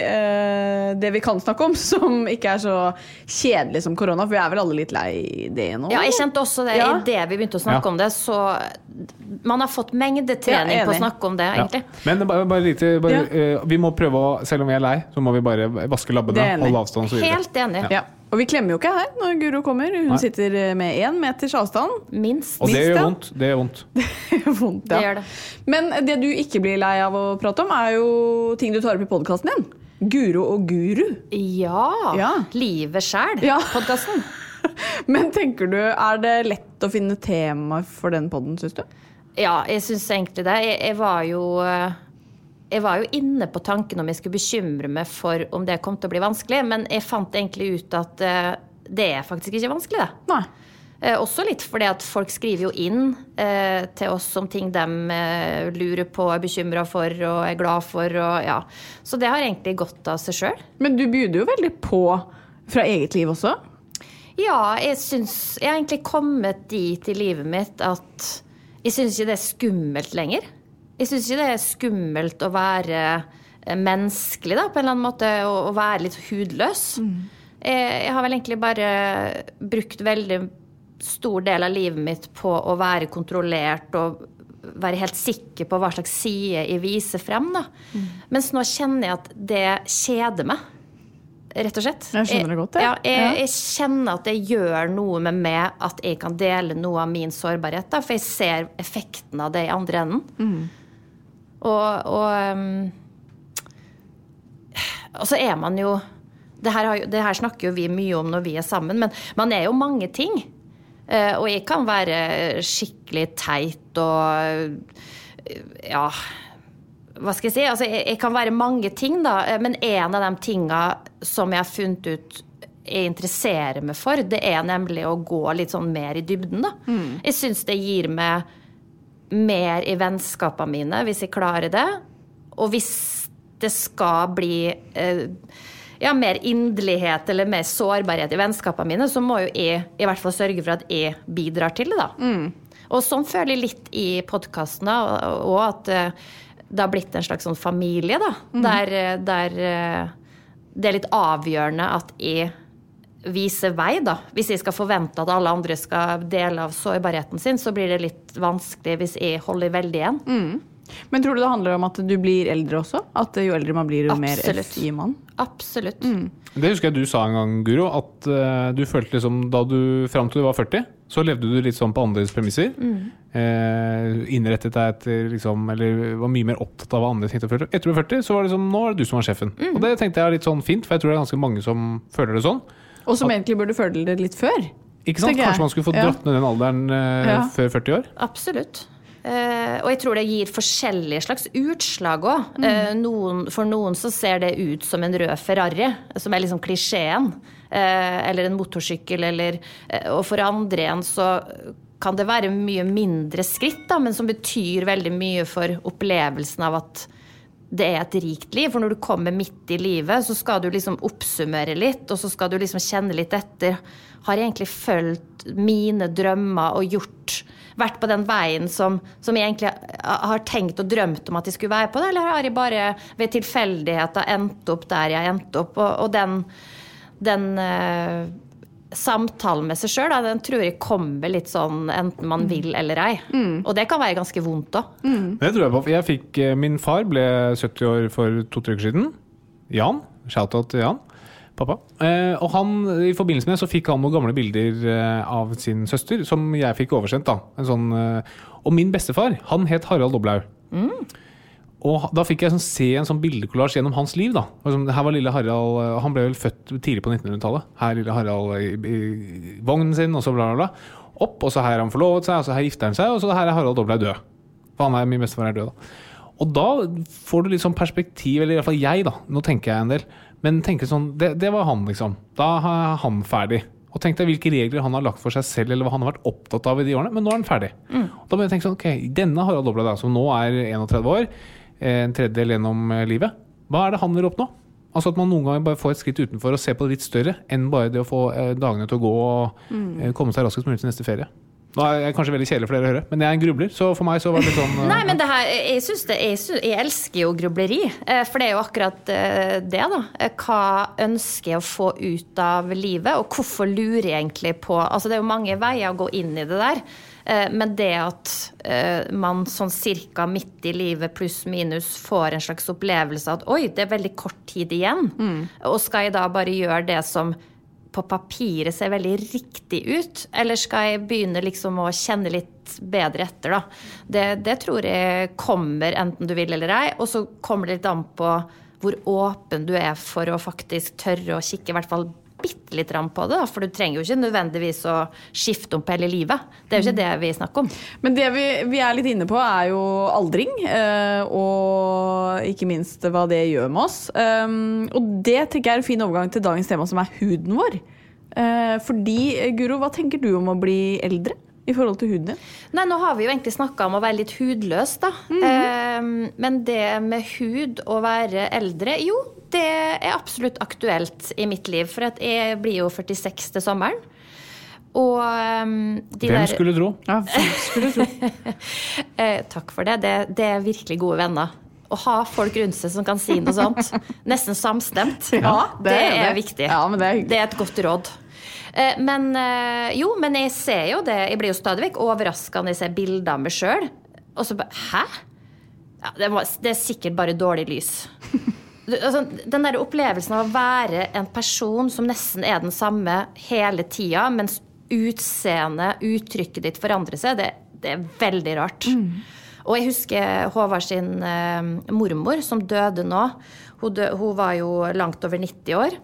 vi kan snakke om, som ikke er så kjedelig som korona, for vi er vel alle litt lei det nå? Ja, jeg kjente også det i det vi begynte å snakke om det, så man har fått mengdetrening på å snakke om det, egentlig. Ja. Men vi må prøve å, selv om vi er lei, så må vi bare vaske labbene, holde avstand og så videre. Helt enig. Ja. Og vi klemmer jo ikke her når Guro kommer. Hun sitter med 1 meters avstand. Minst. Og det gjør vondt. Det gjør vondt. Det gjør vondt, ja. Det gjør det. Men det du ikke blir lei av å prate om, er jo ting du tar opp i podcasten din. Guro og Guru. Ja. Livet selv, podcasten. Men tenker du, er det lett å finne tema for den podden, synes du? Ja, jeg synes egentlig det. Jeg var jo inne på tanken om jeg skulle bekymre meg for om det kom til å bli vanskelig, men jeg fant egentlig ut at det er faktisk ikke vanskelig det. Nei. Også litt fordi at folk skriver jo inn til oss om ting de lurer på, er bekymret for og er glad for. Så det har egentlig gått av seg selv. Men du bjuder jo veldig på fra eget liv også. Ja, jeg har egentlig kommet dit i livet mitt at jeg synes ikke det er skummelt lenger. Jeg synes ikke det er skummelt å være menneskelig da, på en eller annen måte, og være litt hudløs. Jeg har vel egentlig bare brukt veldig stor del av livet mitt på å være kontrollert og være helt sikker på hva slags side jeg viser frem da. Mens nå kjenner jeg at det kjeder meg, rett og slett. Jeg skjønner det godt, jeg kjenner at det gjør noe med meg at jeg kan dele noe av min sårbarhet da, for jeg ser effekten av det i andre enden. Og så er man jo det her snakker jo vi mye om når vi er sammen, men man er jo mange ting, og jeg kan være skikkelig teit og hva skal jeg si, altså jeg kan være mange ting da, men en av de tingene som jeg har funnet ut jeg interesserer meg for, det er nemlig å gå litt sånn mer i dybden da. Jeg synes det gir meg mer i vennskapene mine, hvis jeg klarer det. Og hvis det skal bli mer inderlighet eller mer sårbarhet i vennskapene mine, så må jo jeg i hvert fall sørge for at jeg bidrar til det da. Og sånn føler jeg litt i podcasten da, og at det har blitt en slags sånn familie da, der det er litt avgjørende at jeg vise vei da. Hvis jeg skal forvente at alle andre skal dele av sårbarheten sin, så blir det litt vanskelig hvis jeg holder veldig igjen. Men tror du det handler om at du blir eldre også? At jo eldre man blir, jo mer FI man? Absolutt. Det husker jeg du sa en gang, Guro, at du følte liksom, da du frem til du var 40, så levde du litt sånn på andres premisser. Innrettet deg etter, liksom, eller var mye mer opptatt av hva andre tenkte å føle. Etter du var 40, så var det liksom, nå er det du som var sjefen. Og det tenkte jeg er litt sånn fint, for jeg tror det er ganske mange som føler det sånn. Og som egentlig burde føle det litt før. Ikke sant? Kanskje man skulle fått dratt ned den alderen før 40 år? Absolutt. Og jeg tror det gir forskjellige slags utslag også. For noen så ser det ut som en rød Ferrari, som er liksom klisjeen. Eller en motorsykkel. Og for andre igjen så kan det være mye mindre skritt da, men som betyr veldig mye for opplevelsen av at det et rikt liv. For når du kommer midt i livet, så skal du liksom oppsummere litt, og så skal du liksom kjenne litt etter. Har jeg egentlig følt mine drømmer og vært på den veien som jeg egentlig har tenkt og drømt om at jeg skulle være på det, eller har jeg bare ved tilfeldigheter endt opp der jeg endt opp, og den samtalen med seg selv, da, den tror jeg kommer litt sånn enten man vil eller ei. Og det kan være ganske vondt også. Det tror jeg på. Min far ble 70 år for 2-3 uker siden. Jan, shout-out til Jan, pappa. Og han, i forbindelse med det, så fikk han noen gamle bilder av sin søster, som jeg fikk oversendt da. Og min bestefar, han het Harald Doblaug. Og da fikk jeg se en sånn bildekollasj gjennom hans liv da. Her var lille Harald, han ble vel født tidlig på 1900-tallet. Her lille Harald i vognen sin, og så bla bla bla. Opp, og så her har han forlovet seg, og så her gifter han seg, og så her Harald Doblaug død. For min bestefar død da. Og da får du litt sånn perspektiv, eller i hvert fall jeg da, nå tenker jeg en del, men tenker sånn, det var han liksom. Da er han ferdig. Og tenk deg hvilke regler han har lagt for seg selv, eller hva han har vært opptatt av i de årene, men nå er han ferdig. Da må jeg tenke sånn, ok, denne Harald Doblaug da, som nå er 31 år, en tredjedel gjennom livet. Hva er det han vil oppnå? Altså at man noen ganger bare får et skritt utenfor og ser på det litt større enn bare det å få dagene til å gå og komme seg raskest mulig til neste ferie. Nå er jeg kanskje veldig kjedelig for dere å høre, men jeg er en grubler, så for meg så var det litt sånn... Nei, men det her, jeg elsker jo grubleri, for det er jo akkurat det da. Hva ønsker jeg å få ut av livet, og hvorfor lurer jeg egentlig på... Altså det er jo mange veier å gå inn i det der, men det at man sånn cirka midt i livet pluss minus får en slags opplevelse at oi, det er veldig kort tid igjen, og skal jeg da bare gjøre det som på papiret ser veldig riktig ut, eller skal jeg begynne liksom å kjenne litt bedre etter da? Det tror jeg kommer enten du vil eller ei, og så kommer det litt an på hvor åpen du er for å faktisk tørre å kikke i hvert fall bitte litt på det, da, for du trenger jo ikke nødvendigvis å skifte om på hele livet. Det er jo ikke det vi snakker om. Men det vi er litt inne på er jo aldring, og ikke minst hva det gjør med oss. Og det tenker jeg er en fin overgang til dagens tema, som er huden vår. Fordi, Guro, hva tenker du om å bli eldre i forhold til huden din? Nei, nå har vi jo egentlig snakket om å være litt hudløs da. Men det med hud og være eldre, jo, det er absolutt aktuelt i mitt liv, for at jeg blir jo 46 til sommeren. Og hvem skulle tro? Ja, hvem skulle tro? Takk for det. Det er virkelig gode venner. Å ha folk rundt seg som kan si noe sånt. Nesten samstemt. Ja, det er viktig. Ja, men det er et godt råd. Men jeg ser jo det. Jeg blir jo stadig vekk overrasket når jeg ser bilder av meg selv. Og så bare, hæ? Ja, det er sikkert bare dårlig lys. Altså, den der opplevelsen av å være en person som nesten er den samme hele tiden, mens uttrykket ditt forandrer seg, det er veldig rart. Og jeg husker Håvard sin mormor som døde nå. Hun var jo langt over 90 år.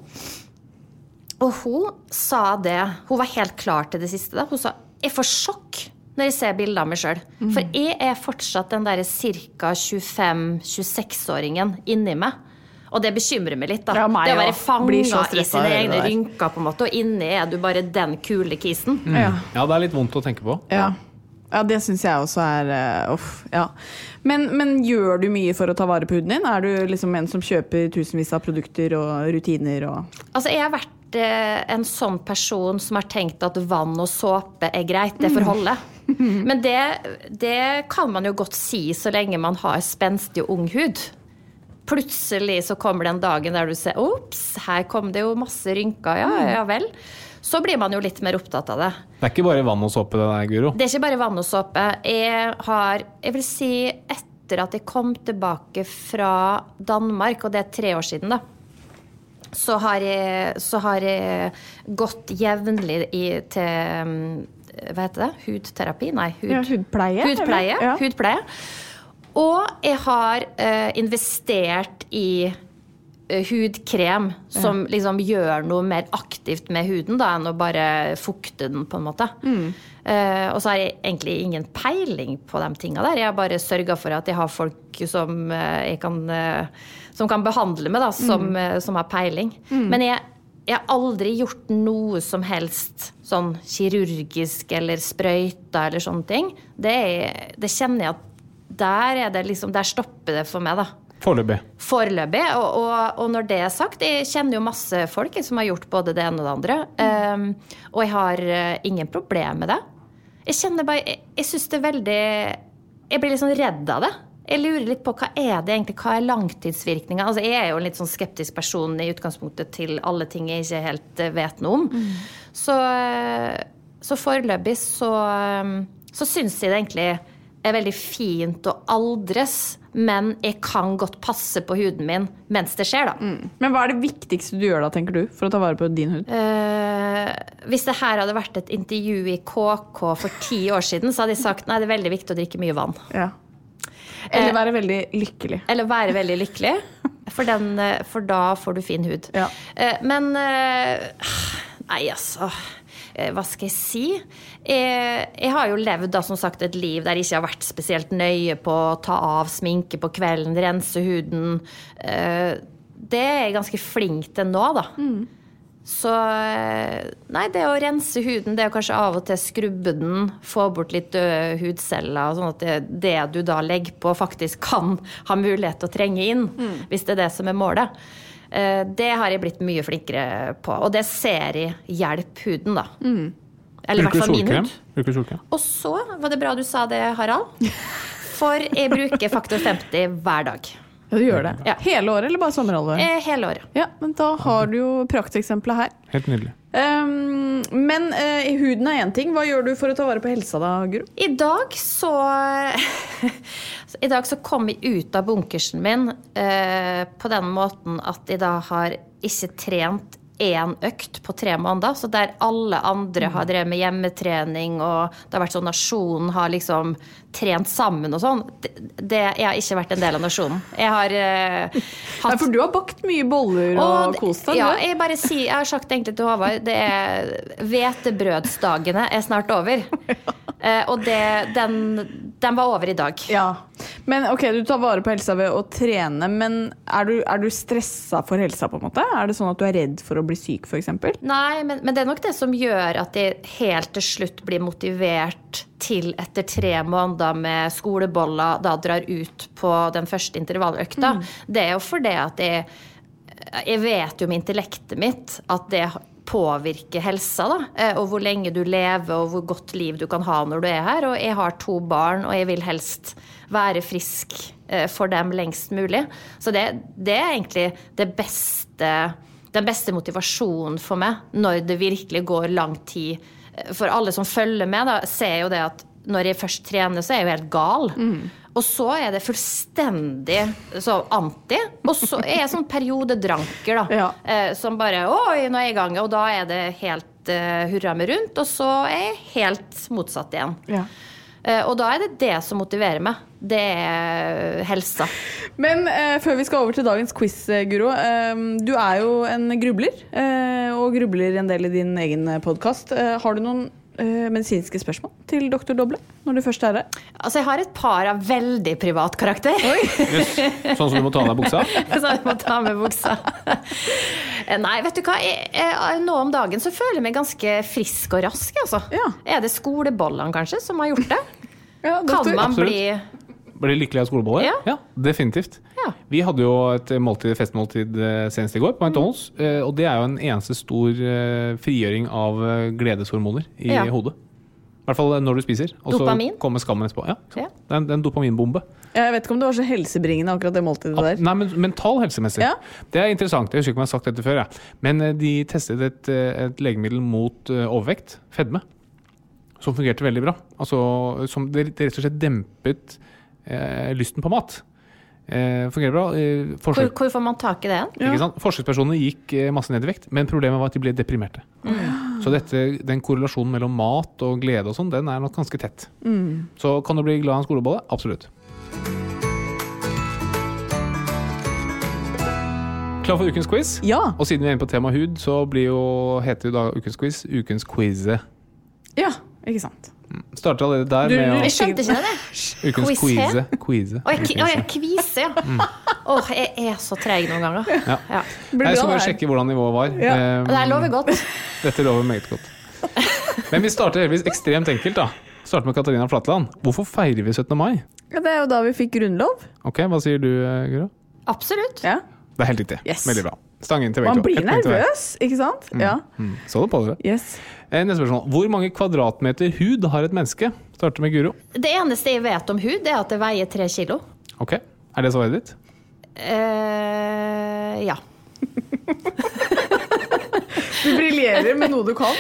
Og hun sa det, hun var helt klar til det siste da. Hun sa, jeg får sjokk når jeg ser bilder av meg selv. For jeg er fortsatt den der cirka 25-26-åringen inni meg. Og det bekymrer meg litt da. Ja, det å være fanget i sine egne rynker på en måte, og inni er du bare den kule kisen. Ja, det er litt vondt å tenke på. Ja, det synes jeg også er ja. Men gjør du mye for å ta vare på huden din? Er du liksom en som kjøper tusenvis av produkter og rutiner? Altså, jeg har vært en sånn person som har tenkt at vann og såpe er greit, det får holde. Men det kan man jo godt si så lenge man har spenstig og ung hud. Plutselig så kommer den dagen der du ser, ops, her kom det jo masse rynker, ja vel. Så blir man jo litt mer opptatt av det. Det er ikke bare vann og såpe det der, Guro? Det er ikke bare vann og såpe. Jeg vil si, etter at jeg kom tilbake fra Danmark, og det er 3 år siden da, så har jeg gått jevnlig til, hva heter det? Hudterapi? Nei, hudpleie. Hudpleie. Og jeg har investert i hudkrem som liksom gjør noe mer aktivt med huden da, enn å bare fukte den på en måte. Og så har jeg egentlig ingen peiling på de tingene der. Jeg har bare sørget for at jeg har folk som kan behandle meg da, som har peiling. Men jeg har aldri gjort noe som helst sånn kirurgisk eller sprøyta eller sånne ting. Det kjenner jeg at der stopper det for meg da. Foreløpig, og når det sagt, jeg kjenner jo masse folk som har gjort både det ene og det andre, og jeg har ingen problem med det. Jeg kjenner bare, jeg synes det veldig, jeg blir litt sånn redd av det. Jeg lurer litt på hva det egentlig, hva langtidsvirkninger? Altså jeg jo en litt sånn skeptisk person i utgangspunktet til alle ting jeg ikke helt vet noe om. Så foreløpig så synes jeg det egentlig veldig fint å aldres, men jeg kan godt passe på huden min mens det skjer da. Men hva det viktigste du gjør da, tenker du, for å ta vare på din hud? Hvis det her hadde vært et intervju i KK for 10 år siden, så hadde jeg sagt, nei, det veldig viktig å drikke mye vann. Ja. Eller være veldig lykkelig. Eller være veldig lykkelig, for da får du fin hud. Ja. Men, nei altså, hva skal jeg si? Jeg har jo levd da, som sagt, et liv der jeg ikke har vært spesielt nøye på å ta av sminke på kvelden, rense huden. Det jeg ganske flink til nå da. Så nei, det å rense huden, det å kanskje av og til skrubbe den, få bort litt døde hudceller, sånn at det du da legger på faktisk kan ha mulighet til å trenge inn, hvis det det som målet. Det har jeg blitt mye flinkere på, og det ser jeg hjelp huden da. Eller i hvert fall min hud. Bruker du solkrem? Og så var det bra du sa det, Harald, for jeg bruker faktor 50 hver dag. Ja, du gjør det. Ja. Hele året, eller bare sommerhalvåret? Hele året. Ja, men da har du jo prakteksempelet her. Helt nydelig. Men huden en ting. Hva gjør du for å ta vare på helsa da, Guro? I dag så kom jeg ut av bunkersen min på den måten at jeg da har ikke trent en økt på 3 måneder, så der alle andre har drevet med hjemmetrening, og det har vært sånn nasjonen har liksom trent sammen og sånn. Jeg har ikke vært en del av nasjonen. Jeg har hatt... Ja, for du har bakt mye boller og kost deg. Ja, jeg har sagt egentlig til Håvard, hvetebrødsdagene snart over. Og den var over i dag. Ja, men ok, du tar vare på helsa ved å trene, men er du stresset for helsa på en måte? Er det sånn at du er redd for å bli syk for eksempel? Nei, men det nok det som gjør at jeg helt til slutt blir motivert til etter 3 måneder med skoleboller, da drar ut på den første intervalløkta. Det jo fordi at jeg vet jo med intellektet mitt at det påvirker helsa da, og hvor lenge du lever og hvor godt liv du kan ha når du her, og jeg har 2 barn og jeg vil helst være frisk for dem lengst mulig, så det egentlig den beste motivasjonen for meg når det virkelig går lang tid. For alle som følger med da, ser jo det at når jeg først trener så jeg jo helt gal, og så det fullstendig så anti, og så jeg sånn periodedranker da, som bare, oi, nå jeg i gang, og da det helt hurra med rundt, og så jeg helt motsatt igjen. Ja. Og da det som motiverer meg, det helsa. Men før vi skal over til dagens quiz, Guro, du jo en grubler, og grubler en del i din egen podcast. Har du noen medisinske spørsmål til Dr. Doble når du først her? Altså, jeg har et par av veldig privat karakter. Yes. Sånn som du må ta med buksa? Sånn jeg må ta med buksa. Nei, vet du hva? Nå om dagen så føler jeg meg ganske frisk og rask, altså. Ja. Det skolebollene kanskje som har gjort det? Ja, kan man bli lykkelig av skoleboller? Ja, definitivt. Ja. Vi hadde jo et festmåltid senest i går på McDonald's, og det jo en eneste stor frigjøring av gledeshormoner i hodet. I hvert fall når du spiser. Og dopamin? Så kommer skammen etterpå. Ja, det en dopaminbombe. Jeg vet ikke om det var så helsebringende akkurat det måltidet der. Nei, men mental helsemessig. Ja. Det interessant. Jeg husker ikke om jeg har sagt dette før. Men de testet et legemiddel mot overvekt, fedme, som fungerte veldig bra. Altså, som det rett og slett dempet lysten på mat. Fungerer bra. Hvor får man tak i det? Ikke sant? Forsøkspersonene gikk masse ned i vekt, men problemet var at de ble deprimerte. Så den korrelasjonen mellom mat og glede og sånn, den nok ganske tett. Så kan du bli glad av en skolebolle? Absolutt. Klar for ukens quiz? Ja. Og siden vi inne på tema hud, så heter jo da ukens quiz ukens quize. Ja, ikke sant. Starter allerede der med å... Jeg skjønte ikke det. Ukens quize. Quize, ja. Jeg er så treg noen ganger. Ja. Ja. Jeg skal bare sjekke hvordan nivået var. Det her lover godt. Dette lover meget godt. Men vi starter heldigvis ekstremt enkelt da. Starter med Katarina Flatland. Hvorfor feirer vi 17. mai? Ja, det er jo da vi fikk grunnlov. Ok, hva sier du, Guro? Absolutt. Ja. Det er helt riktig. Yes. Veldig bra. Stang inn til begge Man to. blir Ett poeng til hver. nervøs, ikke sant? Ja. Så det på dere. Yes. Neste spørsmål. Hvor mange kvadratmeter hud har et menneske? Starter med Guro. Det eneste jeg vet om hud, er at det veier 3 kilo. Ok, er det svaret ditt? Ja. Du briljerer med noe du kan.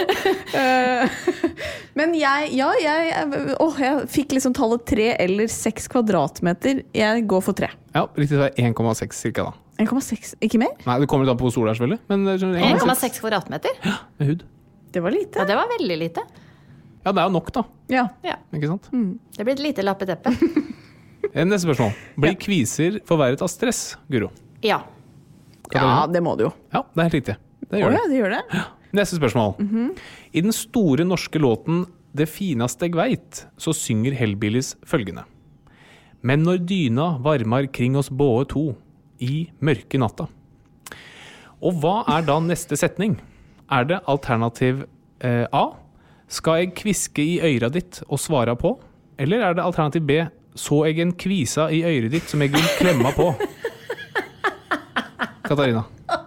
Men jeg fikk liksom tallet 3 eller 6 kvadratmeter. Jeg går for 3. Ja, riktig svar 1,6 cirka da. 1,6, ikke mer? Nei, det kommer litt an på hvor stor det er selvfølgelig. Men 1,6 kvadratmeter. med hud. Det var lite. Ja, det var veldig lite. Ja, det er jo nok da. Ja. Ja. Ikke sant? Det blir et lite lappeteppe. Neste spørsmål. Blir kviser forverret av stress, Guro? Ja. Ja, det må du jo. Ja, det er helt riktig. Det Å gjør ja, det. det gjør det. Neste spørsmål. I den store norske låten «Det finaste jeg veit», så synger Hellbillies følgende. Men når dyna varmar kring oss båe to, i mørke natta. Og hva er da neste setning? Er det alternativ A? Skal jeg kviske i øyra ditt og svara på? Eller er det alternativ B? Så jeg en kvisa i øyret ditt som jeg vil klemma på? Katarina.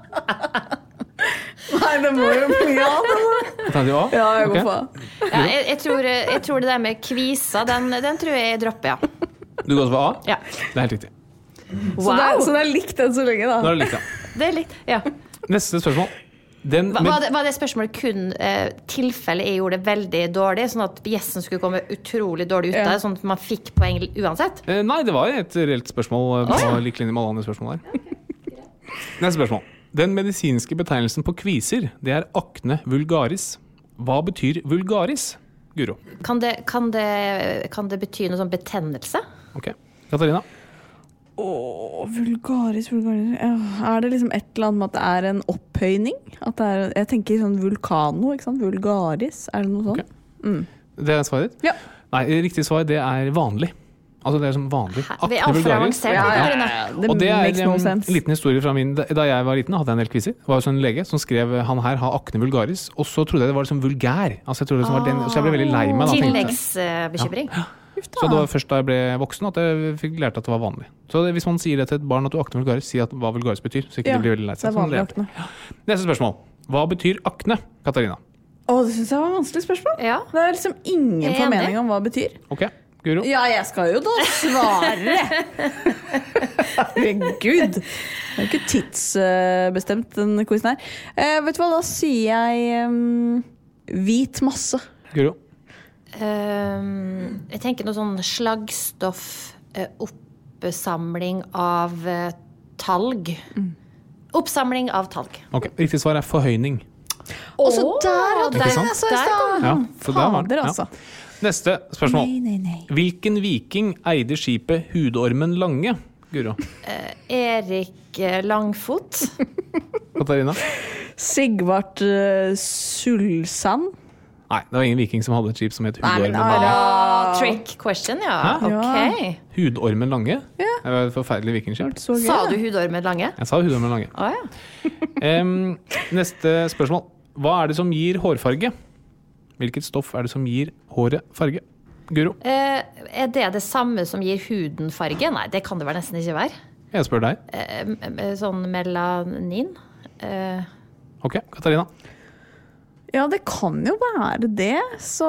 Nei, det må jo bli ja. Alternativ A? Ja, jeg går Ok. for A. Ja, jeg tror det der med kvisa, den tror jeg dropper, ja. Du går for A? Ja. Det er helt riktig. Så det er likt enn så lenge, da. Nå er det likt, ja. Det er litt, ja. Neste spørsmål. Var det spørsmålet kun tilfellet jeg gjorde det veldig dårlig, sånn at gjesten skulle komme utrolig dårlig ut av det, sånn at man fikk poeng uansett? Nei, det var et reelt spørsmål på lik linje med alle andre spørsmål her. Neste spørsmål. Den medisinske betegnelsen på kviser, det er akne vulgaris. Hva betyr vulgaris, Guro? Kan det bety noe sånn betennelse? Ok. Katarina? Vulgaris. Ja, er det liksom et eller annet med at det er en opphøyning? At det er, jeg tenker sånn vulkano, ikke sant? Vulgaris, er det noe sånt? Ok. Det er svaret ditt? Ja. Nei, riktig svar, det er vanlig. Altså det er som vanlig. Vi er altfor avansert. Det Og det er makes no en sense. liten historie fra min. Da jeg var liten, hadde jeg en del kviser. Det var jo sånn lege som skrev han her har akne vulgaris. Og så trodde jeg det var liksom vulgær. Altså jeg trodde det var den, så jeg ble veldig lei meg. Da, tenkte jeg. Tilleggsbekymring. Så det var først da jeg ble voksen at jeg fikk lært at det var vanlig. Så hvis man sier det til et barn at du akne vulgaris, si at hva vulgaris betyr. Så ikke Ja, det blir veldig leit det er seg. vanlig Sånn akne. Neste spørsmål. Hva betyr akne, Katarina? Det synes jeg var et vanskelig spørsmål. Ja. Det er liksom ingen Jeg er formening enig. om hva det betyr. Ok, Guro? Ja, jeg skal jo da svare! Herregud. Det er jo ikke tidsbestemt, den quizen her. Vet du hva, da sier jeg hvit masse. Guro? Jeg tenker noe sånn slaggstoff, oppsamling av talg. Oppsamling av talg. Ok, riktig svar er forhøyning. Og så der hadde Ikke jeg sant? det, så i Der kom stad. Ja, så der var den. Fader, Ja. altså. Neste spørsmål. Nei. Hvilken viking eide skipet Hudormen Lange, Guro? Erik Langfot. Katarina? Sigvart Sulsand. Nei, det var ingen viking som hadde et skip som het Nei, men Hudormen Lange. Trick question, ja. Hæ? Ok. Hudormen Lange? Det var et forferdelig vikingskip. Så gøy, Sa da. du hudormen lange? Jeg sa Hudormen Lange. Å ja. Neste spørsmål. Hva er det som gir hårfarge? Hvilket stoff er det som gir håret farge? Guro, Er det samme som gir huden farge? Nei, det kan det vel nesten ikke være. jeg spør deg. Sånn melanin? Ok, Katarina. Ja, det kan jo være det, så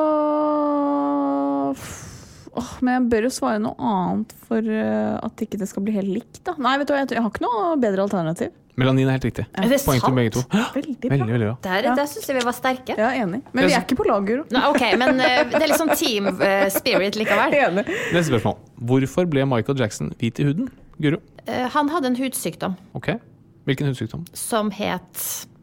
men jeg bør jo svare noe annet for at ikke det skal bli helt likt, da. Nei, vet du hva, jeg har ikke noe bedre alternativ. Melanin er helt riktig. Er det Poeng til sant? begge to. Veldig bra. Veldig, veldig bra. Der syns jeg vi var sterke. Ja, enig. Men vi er ikke på lag, Guro. Nei, ok, men det er litt sånn team spirit likevel. Enig. Neste spørsmål. Hvorfor ble Michael Jackson hvit i huden? Guro. Han hadde en hudsykdom Ok. Hvilken hudsykdom? som het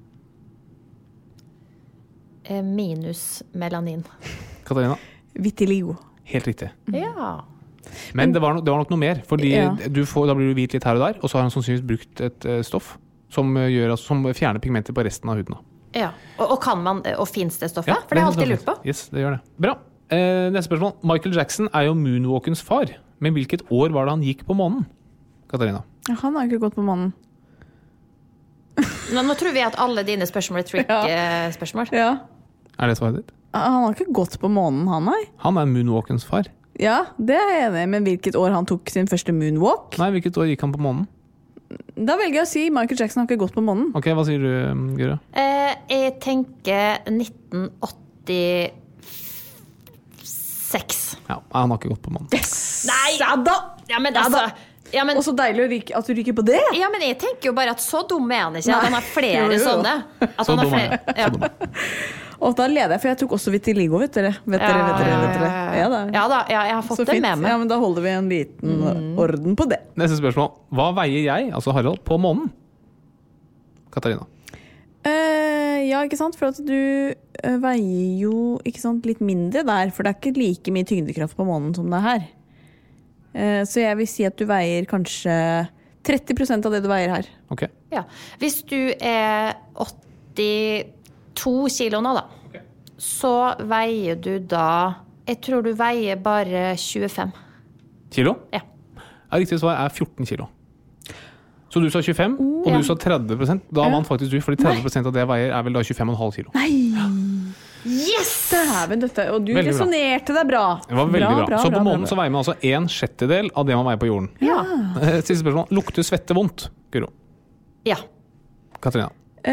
minus melanin. Katarina. Vitiligo. Helt riktig. Ja. Men det var nok noe mer. Fordi Ja. da blir du hvit litt her og der, og så har han sannsynligvis brukt et stoff som fjerner pigmenter på resten av huden. Ja. Og fins det stoffet? For det har jeg alltid lurt på. Yes, det gjør det. Bra. Neste spørsmål. Michael Jackson er jo moonwalkens far. Men hvilket år var det han gikk på månen? Katarina. Ja, han har ikke gått på månen. Nå tror vi at alle dine spørsmål er trick-spørsmål. Ja. Er det svaret ditt? Han har ikke gått på månen, han, nei. Han er moonwalkens far. Ja, det er jeg enig i, men hvilket år han tok sin første moonwalk? Nei, hvilket år gikk han på månen? Da velger jeg å si Michael Jackson har ikke gått på månen. Ok, hva sier du, Guro? Jeg tenker 1986. Ja, han har ikke gått på månen. Yes! Nei! Ja da! Ja, men altså... Ja, men, Og så deilig at du ryker på det! ja, men jeg tenker jo bare at så dum er han ikke. At han har flere Jo, jo. sånne. At Så han har dum er flere, jeg. ja. Så dum. Og da leder jeg, for jeg tok også vitiligo, vet dere. Vet dere. Ja da. Ja da, ja, jeg har fått Så det fint. med meg. Ja, men da holder vi en liten orden på det. Neste spørsmål. Hva veier jeg, altså Harald, på månen? Katarina. Ja, ikke sant? For at du veier jo ikke sant, litt mindre der, for det er ikke like mye tyngdekraft på månen som det er her. Så jeg vil si at du veier kanskje 30% av det du veier her. Ok. Ja. Hvis du er 82 kilo nå, da, så veier du da Jeg tror du veier bare 25. Kilo? Ja. Riktig svar er 14 kilo. Så du sa 25, og ja. du sa 30%. Da vant faktisk du, fordi 30% av det jeg veier er vel da 25,5 kilo. Yes! Dæven, dette. Og du Veldig bra. resonerte deg bra. Det var veldig bra. Så på månen så bra. veier man altså 1/6 av det man veier på jorden. Ja. Siste spørsmål. Lukter svette vondt, Guro? Ja. Katarina?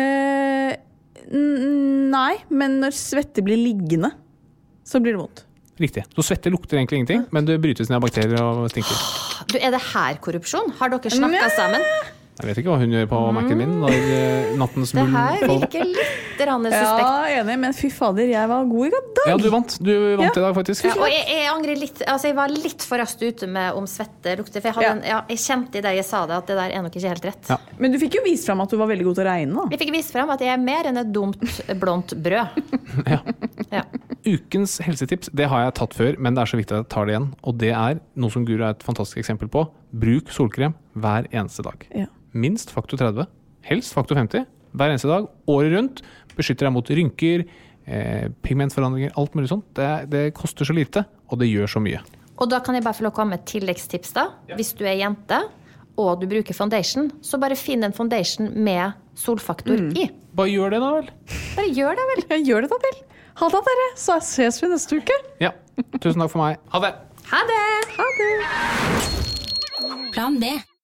Nei, men når svette blir liggende, så blir det vondt. Riktig. Så svette lukter egentlig ingenting, men det brytes ned av bakterier og stinker. Du, er det her korrupsjon? Har dere snakket sammen? Jeg vet ikke hva hun gjør på Mac-en min når nattens Det mulm her faller. virker litt suspekt. Ja, enig, men fy fader, jeg var god i dag. Ja, du vant. Du vant i dag, faktisk. Ja, og jeg angrer litt. Altså, jeg var litt for raskt ute med om svette lukter. For jeg kjente i det jeg sa det, at det der er nok ikke helt rett. Ja. Men du fikk jo vist fram at du var veldig god til å regne, da. Jeg fikk vist frem at jeg er mer enn et dumt, blondt brød. Ja. Ja. Ukens helsetips det har jeg tatt før, men det er så viktig at jeg tar det igjen. Og det er noe som Guro er et fantastisk eksempel på. Bruk solkrem hver eneste dag. Ja. Minst faktor 30, helst faktor 50, hver eneste dag, året rundt. Beskytter deg mot rynker, pigmentforandringer, alt mulig sånt. Det koster så lite, og det gjør så mye. Og da kan jeg bare få lov å komme med et tilleggstips da. Hvis du er jente, og du bruker foundation, så bare finn en foundation med solfaktor i. Bare gjør det da, vel? Bare gjør det vel. Jeg gjør det da vel. Ha det, dere. Så ses vi neste uke. Ja. Tusen takk for meg. Ha det! Ha det! Plan B.